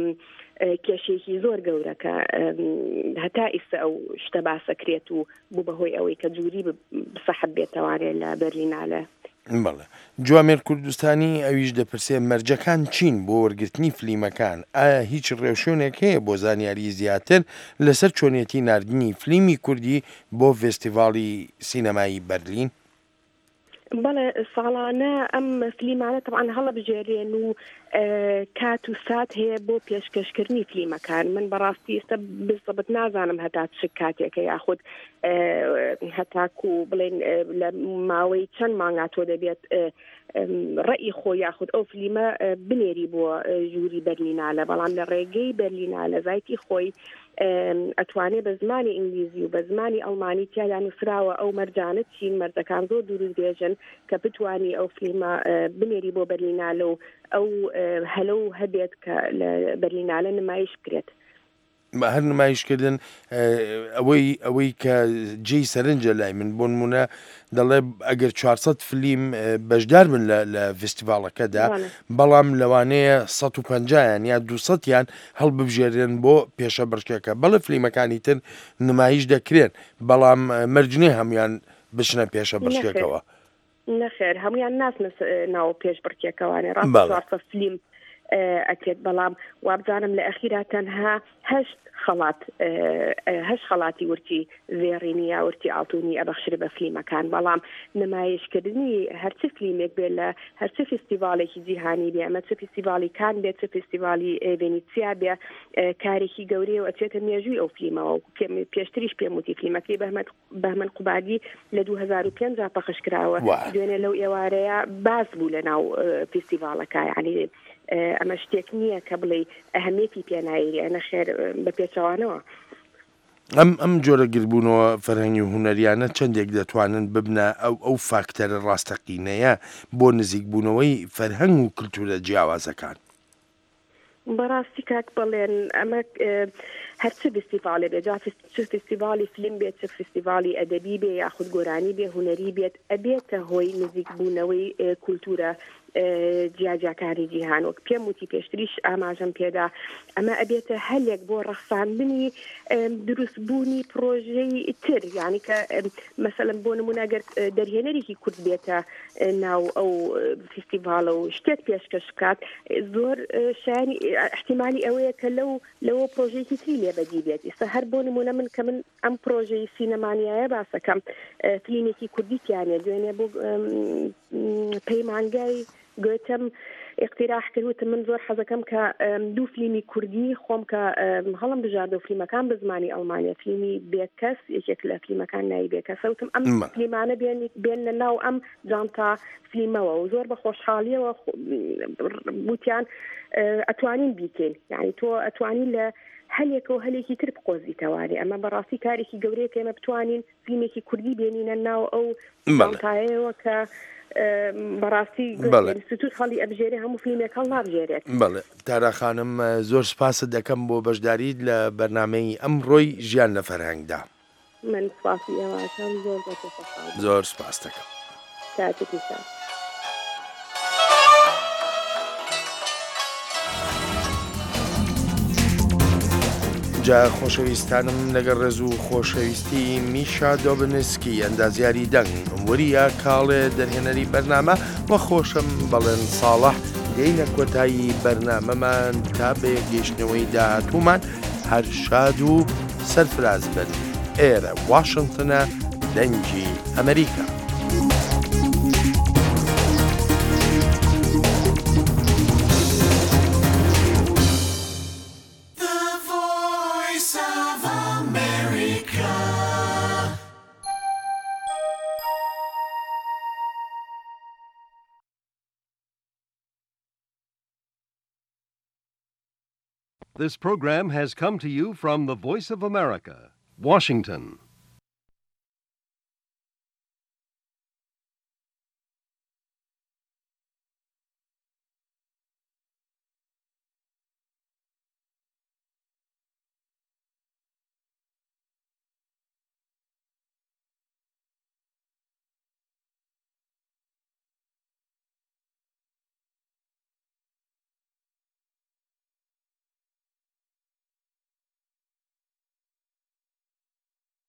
کێشێکی زۆر گەورەکە هەتا ئێستا ئەو شتە باسەکرێت و بوو بەهۆی ئەوەی کە جووری بسەحب بێتەوانێت لە بەرلینالە. بەڵێ جوامێر کوردستانی ئەویش دەپرسێ مەرجەکان چین بۆ وەرگرتنی فلیمەکان ئایا هیچ ڕێوشێنێک هەیە بۆ زانیاری زیاتر لەسەر چۆنیەتی نردنی فلیمی کوردی بۆ فێستیڤاڵی سینەمایی بەرلین؟ بەڵێ ساڵانە ئەم فلیمانە طبعاً هەڵەبژێرێن و کات و سات هەیە بۆ پێشکەشکردنی فلیمەکان من بەڕاستی ئێستا بزەبت نازانم هەتا چ کاتێکە یاخود هەتاکو بڵێن لە ماوەی چەند مانگاتۆ دەبێت ڕێی خۆی یاخود ئەو فلیمە بنێری بۆ ژووری بەرلینالە بەڵام لە ڕێگەی بەرلینالە زایتی خۆی ئەتوانێت بە زمانی ئینگلیزی و بە زمانی ئەڵمانی تیادا نووسراوە ئەو مەرجانە چین مەرجەکان زۆر دروست بێژن کە بتوانی ئەو فلیمە بنێری بۆ بەرلینالە و ئەو هەلە و هەبێت کە لە بەرلینالە نمایش بکرێت. هەر نمایشکردن ئەوەی کە جێی سەرنجە لای من بۆ نمونە دەڵێ ئەگەر 400 فلیم بەشدار بن لە فستیڤاڵەکەدا بەڵام لەوانەیە 150یان یا 200یان هەڵببژێرن بۆ پێشە بڕکێکە بەڵێ فلیمەکانی تر نمایش دەکرێن بەڵام مەرجنێ هەمویان بچنە پێشە بڕکێکەوە. نەخێر هەمویان ناسنە ناو پێش بڕکێکەوانێ ڕاست فلیم ئەکرێت بەڵام وابزانم لە ئەخیرا تەنها هەشت خەڵاتی ورتی زێڕینی یا ورتی ئاڵتونی ئەبەخشرە بە فلیمەکان بەڵام نمایشکردنی هەرچی فلیمێک بێت لە هەرچی فستیڤاڵێکی جیهانی بێ ئەمە چ فستیڤاڵی کان بێت چ فستیڤاڵی ڤێنیسیا بێ کارێکی گەورەیە و ئەچێتە مێژووی ئەو فلیمەوە پێشتریش پێم وتی فلیمەکەی بەهمەن قوبادی لە 2005 پەخش کراوە دوێنێ لەو ئێوارەیە باز بوو لە ناو فستیڤاڵەکە یعنی ئەمە شتێک نییە کە بڵێ ئەهەمیەتی پێنایری ئەنە خێر بە پێچەوانەوە. ئەم جۆرە گربوونەوە فەرهەنگی و هوەریانە چەندێک دەتوانن ببنە ئەو فاکتەرە ڕاستەقینەیە بۆ نزیکبوونەوەی فەرهەنگ و کلتورە جیاوازەکان. بەڕاستی کاک بڵێن ئەمە هەرچه فستیڤاڵێ بێ جا چ فستیڤاڵی فلم بێت چ فستیڤاڵی ئەدەبی بێ یاخود گۆرانی بێ هوەری بێت ئەبێتە هۆی نزیکبوونەوەی کولتورە جیاجاکاری جیهان وەک پێم وتی پێشتریش ئاماژەم پێدا ئەمە ئەبێتە هەلێک بۆ ڕەخساندنی دروستبوونی پرۆژەی تر یعنی کە مەسەلەن بۆ نمونە ئەگەر دەرهێنەرێکی کورد بێتە ناو ئەو فستیڤاڵە و شتێک پێشکەش بکات زۆر شایانی احتیمالی ئەوەیە کە لەوە پرۆژەیەکی تری لێ بەدی بێت ئێستا هەر بۆ نمونە من کە من ئەم پرۆژەی سینەمانیایە باسەکەم فلیمێکی کوردی تیانێ دوێنێ بۆ پەیمانگای گوتم اقتراح کردوتم من زۆر حەزەکەم کە دوو فلیمی کوردی خۆم کە هەڵم بژاردە و فلیمەکان بە زمانی ئەڵمانیا فلیمی بێکەس یەکێک لە فلیمەکان ناوی بێکەسە وتم ئەم فلیمانە بێنە ناو ئەم جانتا فلیمەوە و زۆر بە خۆشحاڵیەوە وتیان ئەتوانین بیکەین یعنی تۆ ئەتوانین لە هەلێکەوە هەلێکی تر بقۆزیتەوانی ئەمە بەڕاستی کارێکی گەورەیە کە ئێمە بتوانین فلیمێکی کوردی بێنینە ناو ئەو جانتایەوە کە بەڕاستی ئینستیتوت هەڵی ئەبژێرێ هەموو فلیمێک هەڵ نابژێرێت. بەڵێ تارا خانم زۆر سپاست دەکەم بۆ بەشداریت لە بەرنامەی ئەمڕۆی ژیان لە فەرهەنگدا. من سواسی ئێواشان زۆر بەتەسەخاڵ زۆر سپاس دەکەم. کاتێکی سا. جا خۆشەویستانم لەگەڵ ڕێز و خۆشەویستی میشا دۆبنسکی ئەندازیاری دەنگ وریە کاڵێ دەرهێنەری بەرنامە وە خۆشم بەڵێن ساڵح گەینە کۆتایی بەرنامەمان تا بە گەیشتنەوەی داهاتوومان هەر شاد و سەرفراز بن. ئێرە واشنگتنە دەنگی ئەمریکا. This program has come to you from the Voice of America, Washington.